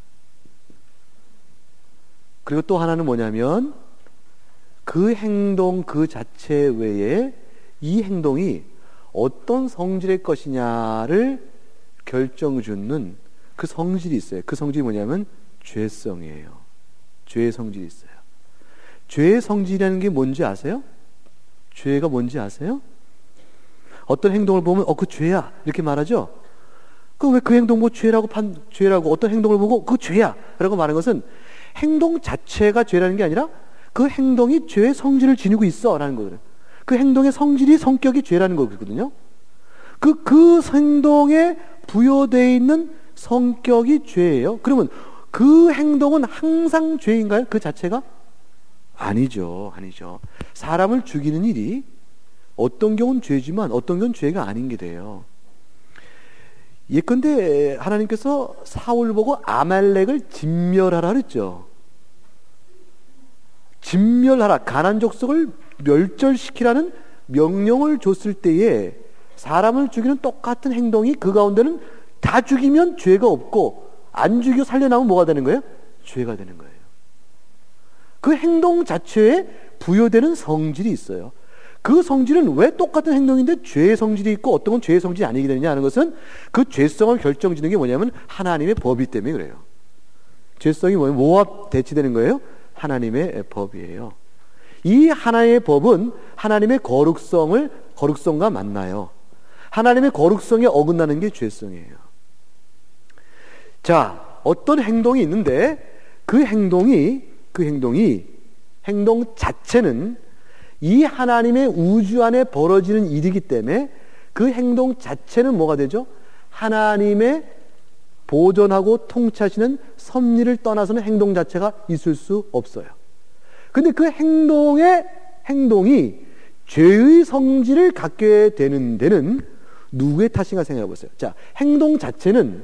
그리고 또 하나는 뭐냐면 그 행동 그 자체 외에 이 행동이 어떤 성질의 것이냐를 결정짓는 그 성질이 있어요. 그 성질이 뭐냐면 죄성이에요. 죄의 성질이 있어요. 죄의 성질이라는 게 뭔지 아세요? 죄가 뭔지 아세요? 어떤 행동을 보면 그 죄야 이렇게 말하죠. 왜 그 행동 죄라고 어떤 행동을 보고 그 죄야 라고 말하는 것은 행동 자체가 죄라는 게 아니라 그 행동이 죄의 성질을 지니고 있어 라는 거거든요. 그 행동의 성격이 죄라는 거거든요. 그 행동에 부여되어 있는 성격이 죄예요. 그러면 그 행동은 항상 죄인가요? 그 자체가? 아니죠. 사람을 죽이는 일이 어떤 경우는 죄지만 어떤 경우는 죄가 아닌 게 돼요. 예컨대 하나님께서 사울 보고 아말렉을 진멸하라 그랬죠. 진멸하라, 가난 족속을 멸절시키라는 명령을 줬을 때에 사람을 죽이는 똑같은 행동이 그 가운데는 다 죽이면 죄가 없고 안 죽이고 살려나면 뭐가 되는 거예요? 죄가 되는 거예요. 그 행동 자체에 부여되는 성질이 있어요. 그 성질은 왜 똑같은 행동인데 죄의 성질이 있고 어떤 건 죄의 성질이 아니게 되느냐 하는 것은 그 죄성을 결정짓는 게 뭐냐면 하나님의 법이 때문에 그래요. 죄성이 뭐와 대치되는 거예요? 하나님의 법이에요. 이 하나의 법은 하나님의 거룩성과 만나요. 하나님의 거룩성에 어긋나는 게 죄성이에요. 자, 어떤 행동이 있는데 그 행동 자체는 이 하나님의 우주 안에 벌어지는 일이기 때문에 그 행동 자체는 뭐가 되죠? 하나님의 보존하고 통치하시는 섭리를 떠나서는 행동 자체가 있을 수 없어요. 근데 그 행동이 죄의 성질을 갖게 되는 데는 누구의 탓인가 생각해 보세요. 자, 행동 자체는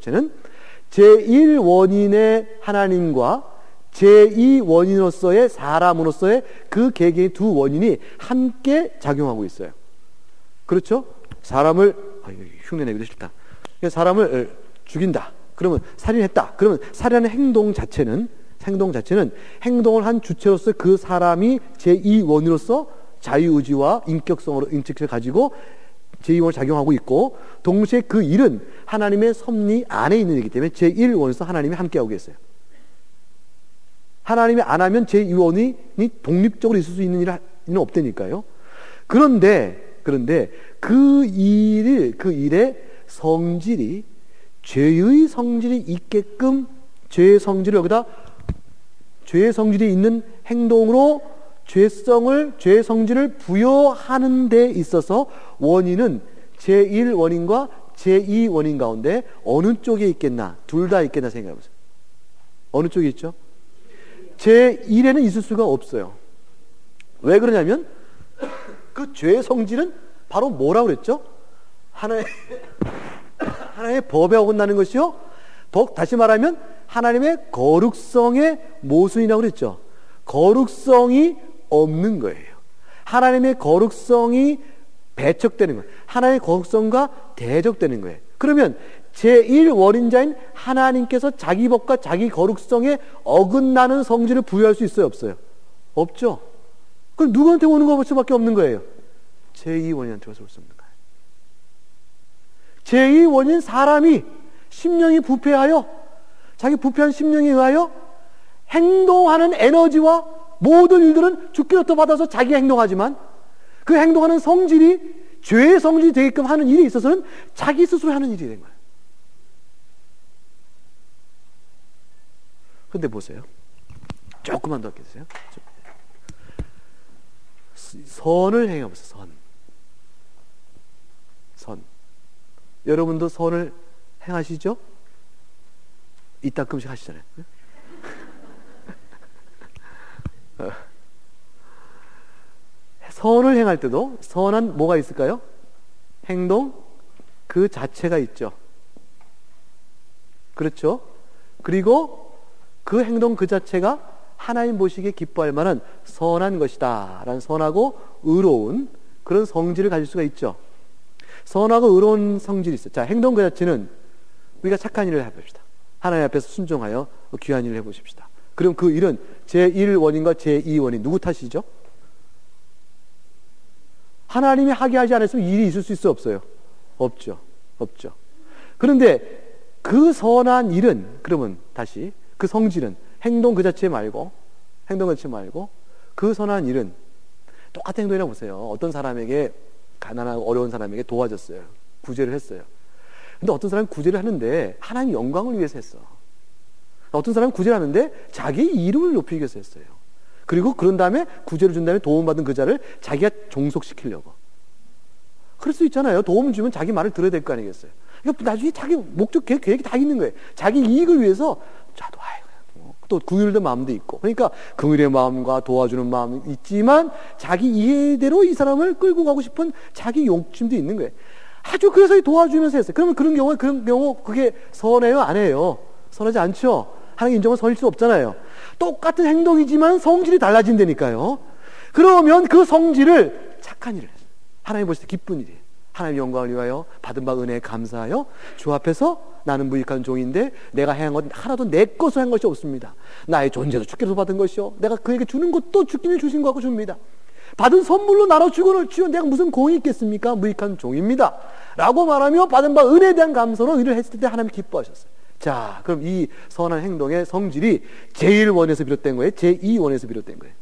제1원인의 하나님과 제2원인으로서의 사람으로서의 그 개개의 두 원인이 함께 작용하고 있어요. 그렇죠? 사람을 흉내내기도 싫다. 사람을 죽인다. 그러면 살인했다. 그러면 살인하는 행동 자체는 행동을 한 주체로서 그 사람이 제2원으로서 자유의지와 인격을 가지고 제2원을 작용하고 있고, 동시에 그 일은 하나님의 섭리 안에 있는 일이기 때문에 제1원에서 하나님이 함께하고 계세요. 하나님이 안 하면 제2원이 독립적으로 있을 수 있는 일은 없다니까요. 그런데 그 일의 성질이 죄의 성질이 있게끔 죄의 성질을 여기다 죄의 성질이 있는 행동으로 죄의 성질을 부여하는 데 있어서 원인은 제1원인과 제2원인 가운데 어느 쪽에 있겠나? 둘 다 있겠나 생각해보세요. 어느 쪽에 있죠? 제1에는 있을 수가 없어요. 왜 그러냐면 그 죄의 성질은 바로 뭐라고 그랬죠? 하나의 법에 어긋나는 것이요. 다시 말하면 하나님의 거룩성의 모순이라고 그랬죠. 거룩성이 없는 거예요. 하나님의 거룩성이 배척되는 거예요. 하나님의 거룩성과 대적되는 거예요. 그러면 제1원인자인 하나님께서 자기 법과 자기 거룩성에 어긋나는 성질을 부여할 수 있어요? 없어요? 없죠. 그럼 누구한테 오는 것밖에 없는 거예요? 제2원인한테 와서 올 수 없는 거예요. 제2원인 사람이 심령이 부패하여 자기 부패한 심령에 의하여 행동하는 에너지와 모든 일들은 주께로부터 받아서 자기가 행동하지만 그 행동하는 성질이 죄의 성질이 되게끔 하는 일에 있어서는 자기 스스로 하는 일이 된 거예요. 근데 보세요. 조금만 더 해주세요. 선을 행해보세요. 선. 여러분도 선을 행하시죠? 이따금씩 하시잖아요. 선을 행할 때도 선한 뭐가 있을까요? 행동 그 자체가 있죠. 그렇죠? 그리고 그 행동 그 자체가 하나님 보시기에 기뻐할 만한 선한 것이다 라는 선하고 의로운 그런 성질을 가질 수가 있죠. 선하고 의로운 성질이 있어요. 자, 행동 그 자체는 우리가 착한 일을 해봅시다. 하나님 앞에서 순종하여 귀한 일을 해보십시다. 그럼 그 일은 제1원인과 제2원인 누구 탓이죠? 하나님이 하게 하지 않았으면 일이 있을 수 있어 없어요? 없죠. 그런데 그 선한 일은 그러면 다시 그 성질은 행동 그 자체 말고 그 선한 일은 똑같은 행동이라고 보세요. 어떤 사람에게 가난하고 어려운 사람에게 도와줬어요. 구제를 했어요. 근데 어떤 사람은 구제를 하는데 하나님 영광을 위해서 했어. 어떤 사람은 구제를 하는데 자기 이름을 높이기 위해서 했어요. 그리고 그런 다음에 구제를 준 다음에 도움받은 그 자를 자기가 종속시키려고. 그럴 수 있잖아요. 도움을 주면 자기 말을 들어야 될 거 아니겠어요. 그러니까 나중에 자기 목적 계획이 다 있는 거예요. 자기 이익을 위해서 또 긍휼의 마음도 있고. 그러니까 긍휼의 마음과 도와주는 마음이 있지만 자기 이해대로 이 사람을 끌고 가고 싶은 자기 욕심도 있는 거예요. 아주 그래서 도와주면서 했어요. 그러면 그런 경우 그게 선해요? 안 해요? 선하지 않죠? 하나님 인정은 선일 수 없잖아요. 똑같은 행동이지만 성질이 달라진다니까요. 그러면 그 성질을 착한 일을 했어요. 하나님 보실 때 기쁜 일이에요. 하나님 영광을 위하여 받은 바 은혜에 감사하여 주 앞에서 나는 무익한 종인데 내가 행한 것 하나도 내 것으로 한 것이 없습니다. 나의 존재도 주께서 받은 것이요 내가 그에게 주는 것도 주님이 주신 것과 줍니다. 받은 선물로 나눠 주고는 주여 내가 무슨 공이 있겠습니까? 무익한 종입니다 라고 말하며 받은 바 은혜에 대한 감사로 일을 했을 때 하나님이 기뻐하셨어요. 자, 그럼 이 선한 행동의 성질이 제1원에서 비롯된 거예요? 제2원에서 비롯된 거예요?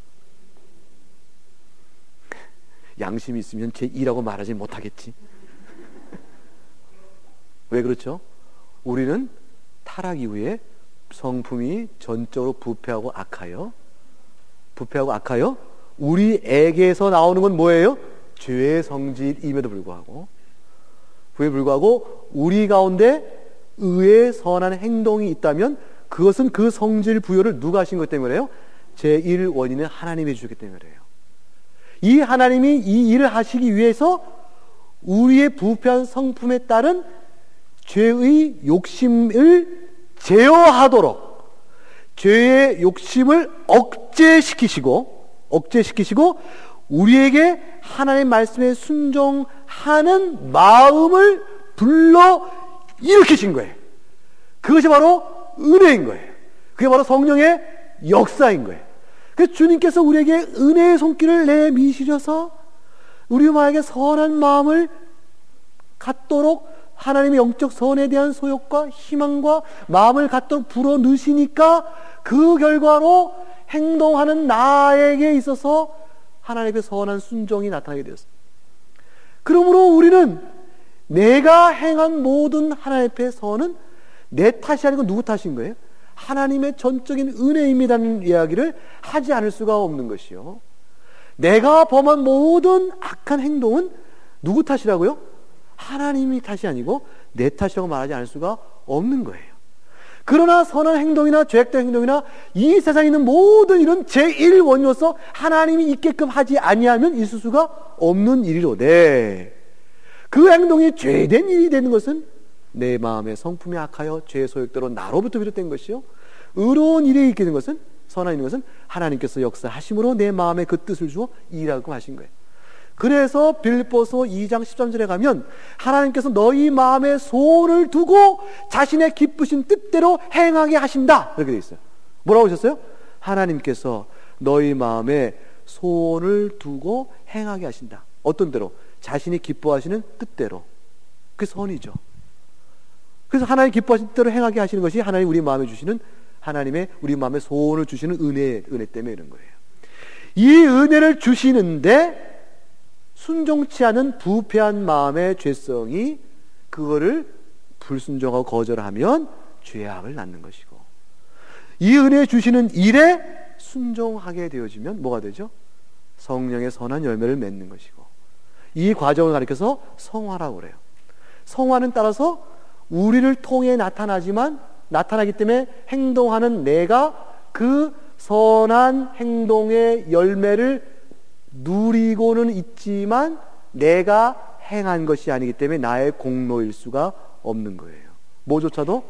양심이 있으면 제2라고 말하지 못하겠지. 왜 그렇죠? 우리는 타락 이후에 성품이 전적으로 부패하고 악하여 우리에게서 나오는 건 뭐예요? 죄의 성질임에도 불구하고 우리 가운데 의의 선한 행동이 있다면 그것은 그 성질 부여를 누가 하신 것 때문에요? 제1원인은 하나님이 주셨기 때문에요. 이 하나님이 이 일을 하시기 위해서 우리의 부패한 성품에 따른 죄의 욕심을 제어하도록 죄의 욕심을 억제시키시고 우리에게 하나님의 말씀에 순종하는 마음을 불러 일으키신 거예요. 그것이 바로 은혜인 거예요. 그게 바로 성령의 역사인 거예요. 그래서 주님께서 우리에게 은혜의 손길을 내미시려서 우리 마음에게 선한 마음을 갖도록 하나님의 영적 선에 대한 소욕과 희망과 마음을 갖도록 불어넣으시니까 그 결과로 행동하는 나에게 있어서 하나님의 선한 순종이 나타나게 되었습니다. 그러므로 우리는 내가 행한 모든 하나님 앞의 선은 내 탓이 아니고 누구 탓인 거예요? 하나님의 전적인 은혜입니다는 이야기를 하지 않을 수가 없는 것이요. 내가 범한 모든 악한 행동은 누구 탓이라고요? 하나님이 탓이 아니고 내 탓이라고 말하지 않을 수가 없는 거예요. 그러나 선한 행동이나 죄악된 행동이나 이 세상에 있는 모든 일은 제1원리로서 하나님이 있게끔 하지 아니하면 있을 수가 없는 일이로되 그 행동이 죄된 일이 되는 것은 내 마음의 성품이 악하여 죄의 소욕대로 나로부터 비롯된 것이요 의로운 일이 있게 된 것은 선한 일인 것은 하나님께서 역사하심으로 내 마음에 그 뜻을 주어 일하고 하신 거예요. 그래서 빌립보서 2장 13절에 가면 하나님께서 너희 마음에 소원을 두고 자신의 기쁘신 뜻대로 행하게 하신다 이렇게 되어 있어요. 뭐라고 하셨어요? 하나님께서 너희 마음에 소원을 두고 행하게 하신다. 어떤 대로? 자신이 기뻐하시는 뜻대로. 그게 선이죠. 그래서 하나님 기뻐하신 뜻대로 행하게 하시는 것이 하나님 우리 마음에 주시는 하나님의 우리 마음에 소원을 주시는 은혜 때문에 이런 거예요. 이 은혜를 주시는데 순종치 않은 부패한 마음의 죄성이 그거를 불순종하고 거절하면 죄악을 낳는 것이고 이 은혜 주시는 일에 순종하게 되어지면 뭐가 되죠? 성령의 선한 열매를 맺는 것이고 이 과정을 가리켜서 성화라고 그래요. 성화는 따라서 우리를 통해 나타나기 때문에 행동하는 내가 그 선한 행동의 열매를 누리고는 있지만 내가 행한 것이 아니기 때문에 나의 공로일 수가 없는 거예요. 뭐조차도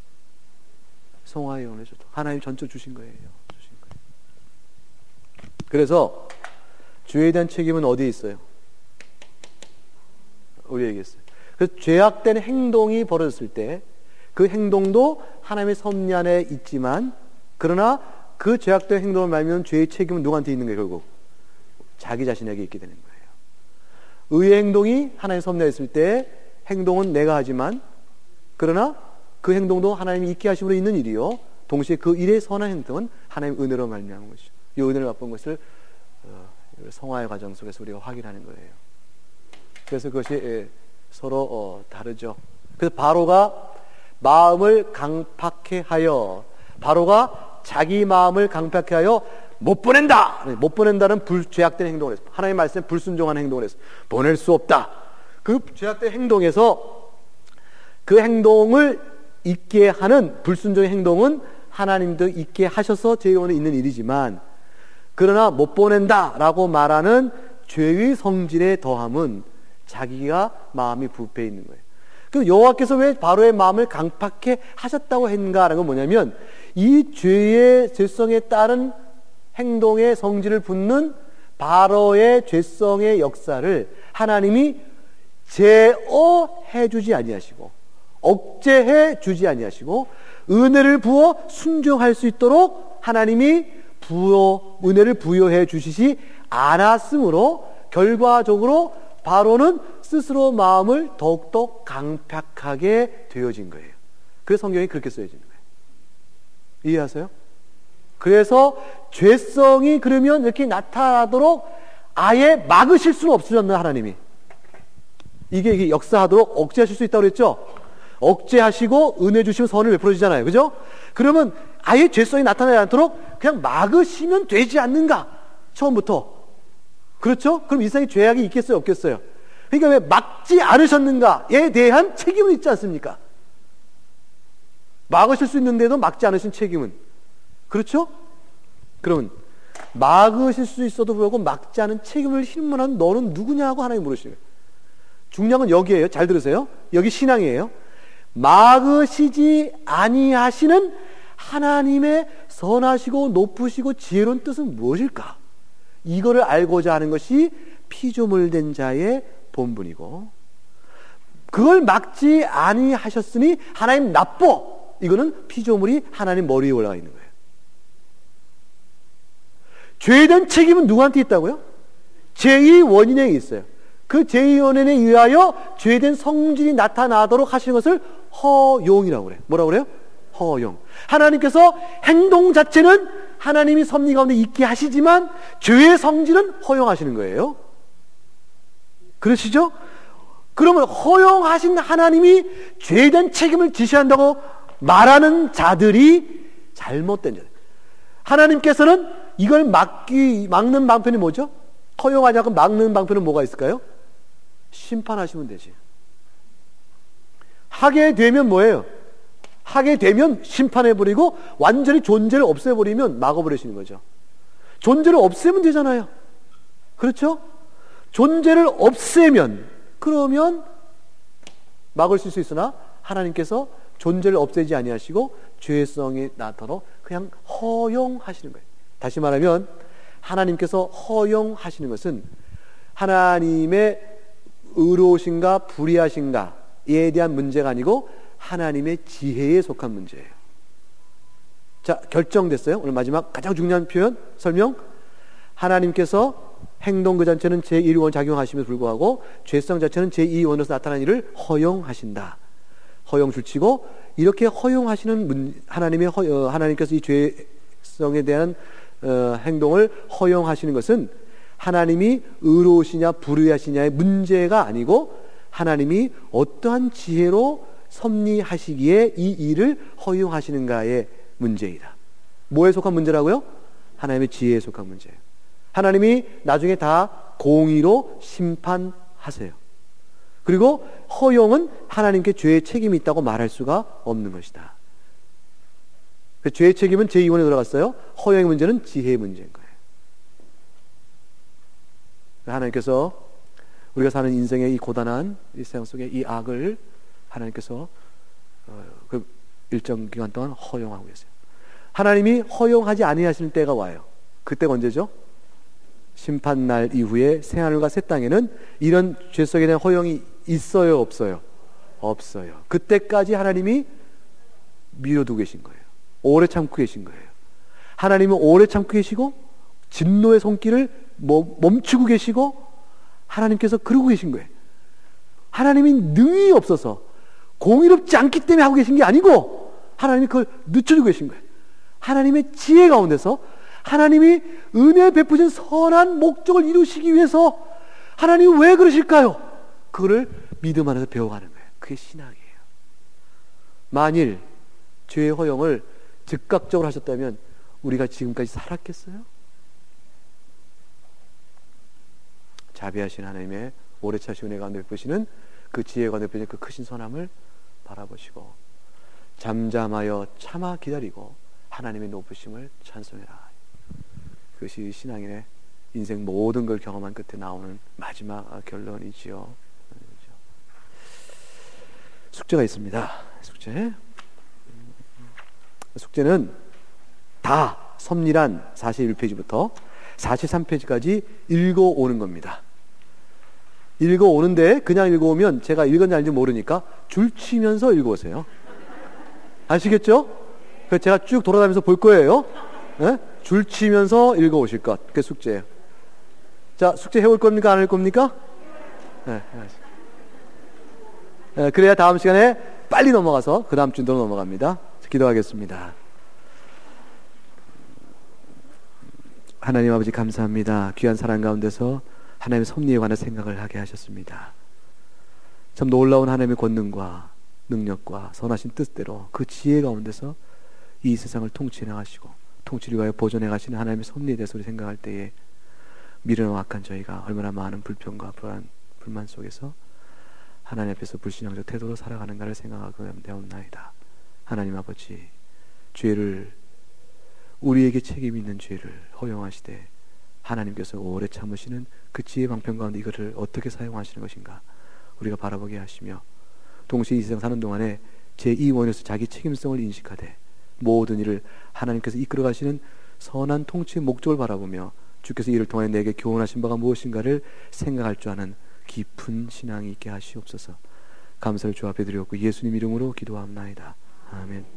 성화의 은혜조차 하나님 전적 주신 거예요. 그래서 죄에 대한 책임은 어디에 있어요? 우리에게 있어요. 그래서 죄악된 행동이 벌어졌을 때 그 행동도 하나님의 섭리 안에 있지만 그러나 그 죄악된 행동을 말면 죄의 책임은 누구한테 있는 거예요? 결국 자기 자신에게 있게 되는 거예요. 의의 행동이 하나님의 섭리 안에 있을 때 행동은 내가 하지만 그러나 그 행동도 하나님이 있게 하심으로 있는 일이요 동시에 그 일의 선한 행동은 하나님의 은혜로 말미암은 것이죠. 이 은혜를 맛본 것을 성화의 과정 속에서 우리가 확인하는 거예요. 그래서 그것이 서로 다르죠. 그래서 바로가 마음을 강팍해 하여 바로가 자기 마음을 강팍해 하여 못 보낸다. 못 보낸다는 죄악된 행동을 했어. 하나님의 말씀에 불순종하는 행동을 했어. 보낼 수 없다. 그 죄악된 행동에서 그 행동을 있게 하는 불순종의 행동은 하나님도 있게 하셔서 제 영혼에 있는 일이지만 그러나 못 보낸다라고 말하는 죄의 성질의 더함은 자기가 마음이 부패해 있는 거예요. 그 여호와께서 왜 바로의 마음을 강팍해 하셨다고 했는가라는 건 뭐냐면 이 죄의 죄성에 따른 행동의 성질을 붓는 바로의 죄성의 역사를 하나님이 제어해 주지 아니하시고 억제해 주지 아니하시고 은혜를 부어 순종할 수 있도록 하나님이 은혜를 부여해 주시지 않았으므로 결과적으로 바로는 스스로 마음을 더욱더 강팍하게 되어진 거예요. 그래서 성경이 그렇게 쓰여지는 거예요. 이해하세요? 그래서 죄성이 그러면 이렇게 나타나도록 아예 막으실 수는 없으셨나 하나님이. 이게 역사하도록 억제하실 수 있다고 그랬죠? 억제하시고 은혜 주시면 선을 베풀어 주잖아요. 그죠? 그러면 아예 죄성이 나타나지 않도록 그냥 막으시면 되지 않는가? 처음부터. 그렇죠? 그럼 이 세상에 죄악이 있겠어요? 없겠어요? 그러니까 왜 막지 않으셨는가에 대한 책임은 있지 않습니까? 막으실 수 있는데도 막지 않으신 책임은. 그렇죠? 그러면 막으실 수 있어도 불구하고 막지 않은 책임을 힐문한 너는 누구냐고 하나님 물으시는 거예요. 중요한 건 여기에요. 잘 들으세요. 여기 신앙이에요. 막으시지 아니하시는 하나님의 선하시고 높으시고 지혜로운 뜻은 무엇일까? 이거를 알고자 하는 것이 피조물된 자의 본분이고, 그걸 막지 아니하셨으니 하나님 나빠. 이거는 피조물이 하나님 머리에 올라가 있는 거예요. 죄에 대한 책임은 누구한테 있다고요? 제2 원인에 있어요. 그 제2 원인에 의하여 죄에 대한 성질이 나타나도록 하시는 것을 허용이라고 그래요. 뭐라고 그래요? 허용. 하나님께서 행동 자체는 하나님이 섭리 가운데 있게 하시지만 죄의 성질은 허용하시는 거예요. 그러시죠? 그러면 허용하신 하나님이 죄에 대한 책임을 지시한다고 말하는 자들이 잘못된 자들. 하나님께서는 이걸 막는 방편이 뭐죠? 허용하지 않고 막는 방편은 뭐가 있을까요? 심판하시면 되지. 하게 되면 뭐예요? 하게 되면 심판해버리고 완전히 존재를 없애버리면 막아버리시는 거죠. 존재를 없애면 되잖아요. 그렇죠? 존재를 없애면, 그러면 막을 수 있으나 하나님께서 존재를 없애지 아니하시고 죄성이 나타나도록 그냥 허용하시는 거예요. 다시 말하면 하나님께서 허용하시는 것은 하나님의 의로우신가 불의하신가에 대한 문제가 아니고 하나님의 지혜에 속한 문제예요. 자, 결정됐어요. 오늘 마지막 가장 중요한 표현, 설명. 하나님께서 행동 그 자체는 제1원 작용하심에도 불구하고 죄성 자체는 제2원으로서 나타나는 일을 허용하신다. 허용 줄치고, 이렇게 허용하시는 하나님께서 이 죄성에 대한 행동을 허용하시는 것은 하나님이 의로우시냐 불의하시냐의 문제가 아니고 하나님이 어떠한 지혜로 섭리하시기에 이 일을 허용하시는가의 문제이다. 뭐에 속한 문제라고요? 하나님의 지혜에 속한 문제예요. 하나님이 나중에 다 공의로 심판하세요. 그리고 허용은 하나님께 죄의 책임이 있다고 말할 수가 없는 것이다. 죄의 책임은 제2원에 들어갔어요. 허용의 문제는 지혜의 문제인 거예요. 하나님께서 우리가 사는 인생의 이 고단한 이 세상 속에 이 악을 하나님께서 그 일정 기간 동안 허용하고 계세요. 하나님이 허용하지 아니하시는 때가 와요. 그때가 언제죠? 심판날 이후에 새하늘과 새 땅에는 이런 죄성에 대한 허용이 있어요, 없어요? 없어요. 그때까지 하나님이 미뤄두고 계신 거예요. 오래 참고 계신 거예요. 하나님은 오래 참고 계시고 진노의 손길을 멈추고 계시고 하나님께서 그러고 계신 거예요. 하나님이 능히 없어서 공의롭지 않기 때문에 하고 계신 게 아니고 하나님이 그걸 늦춰주고 계신 거예요. 하나님의 지혜 가운데서 하나님이 은혜 베푸신 선한 목적을 이루시기 위해서 하나님이 왜 그러실까요? 그거를 믿음 안에서 배워가는 거예요. 그게 신앙이에요. 만일 죄의 허용을 즉각적으로 하셨다면 우리가 지금까지 살았겠어요? 자비하신 하나님의 오래 차신 은혜 가운데 베푸시는 그 지혜 가운데 베푸시는 그 크신 선함을 바라보시고 잠잠하여 참아 기다리고 하나님의 높으심을 찬송해라. 그것이 신앙인의 인생 모든 걸 경험한 끝에 나오는 마지막 결론이지요. 숙제가 있습니다. 숙제는 다 섭리란 41페이지부터 43페이지까지 읽어오는 겁니다. 읽어오는데 그냥 읽어오면 제가 읽었는지 아닌지 모르니까 줄치면서 읽어오세요. 아시겠죠? 그래서 제가 쭉 돌아다니면서 볼 거예요. 네? 줄치면서 읽어오실 것. 그게 숙제예요. 자, 숙제 해올 겁니까? 안 할 겁니까? 네, 네, 그래야 다음 시간에 빨리 넘어가서 그 다음 주로 넘어갑니다. 기도하겠습니다. 하나님 아버지 감사합니다. 귀한 사랑 가운데서 하나님의 섭리에 관한 생각을 하게 하셨습니다. 참 놀라운 하나님의 권능과 능력과 선하신 뜻대로 그 지혜 가운데서 이 세상을 통치해 나가시고 통치를 위하여 보존해 가시는 하나님의 섭리에 대해서 우리 생각할 때에 미련한 악한 저희가 얼마나 많은 불평과 불만 속에서 하나님 앞에서 불신앙적 태도로 살아가는가를 생각하게 되었나이다. 하나님 아버지, 죄를 우리에게 책임 있는 죄를 허용하시되 하나님께서 오래 참으시는 그 지혜 방편 가운데 이것을 어떻게 사용하시는 것인가 우리가 바라보게 하시며 동시에 이 세상 사는 동안에 제2원에서 자기 책임성을 인식하되 모든 일을 하나님께서 이끌어 가시는 선한 통치의 목적을 바라보며 주께서 이를 통하여 내게 교훈하신 바가 무엇인가를 생각할 줄 아는 깊은 신앙이 있게 하시옵소서. 감사를 주 앞에 드렸고 예수님 이름으로 기도합나이다. 아멘.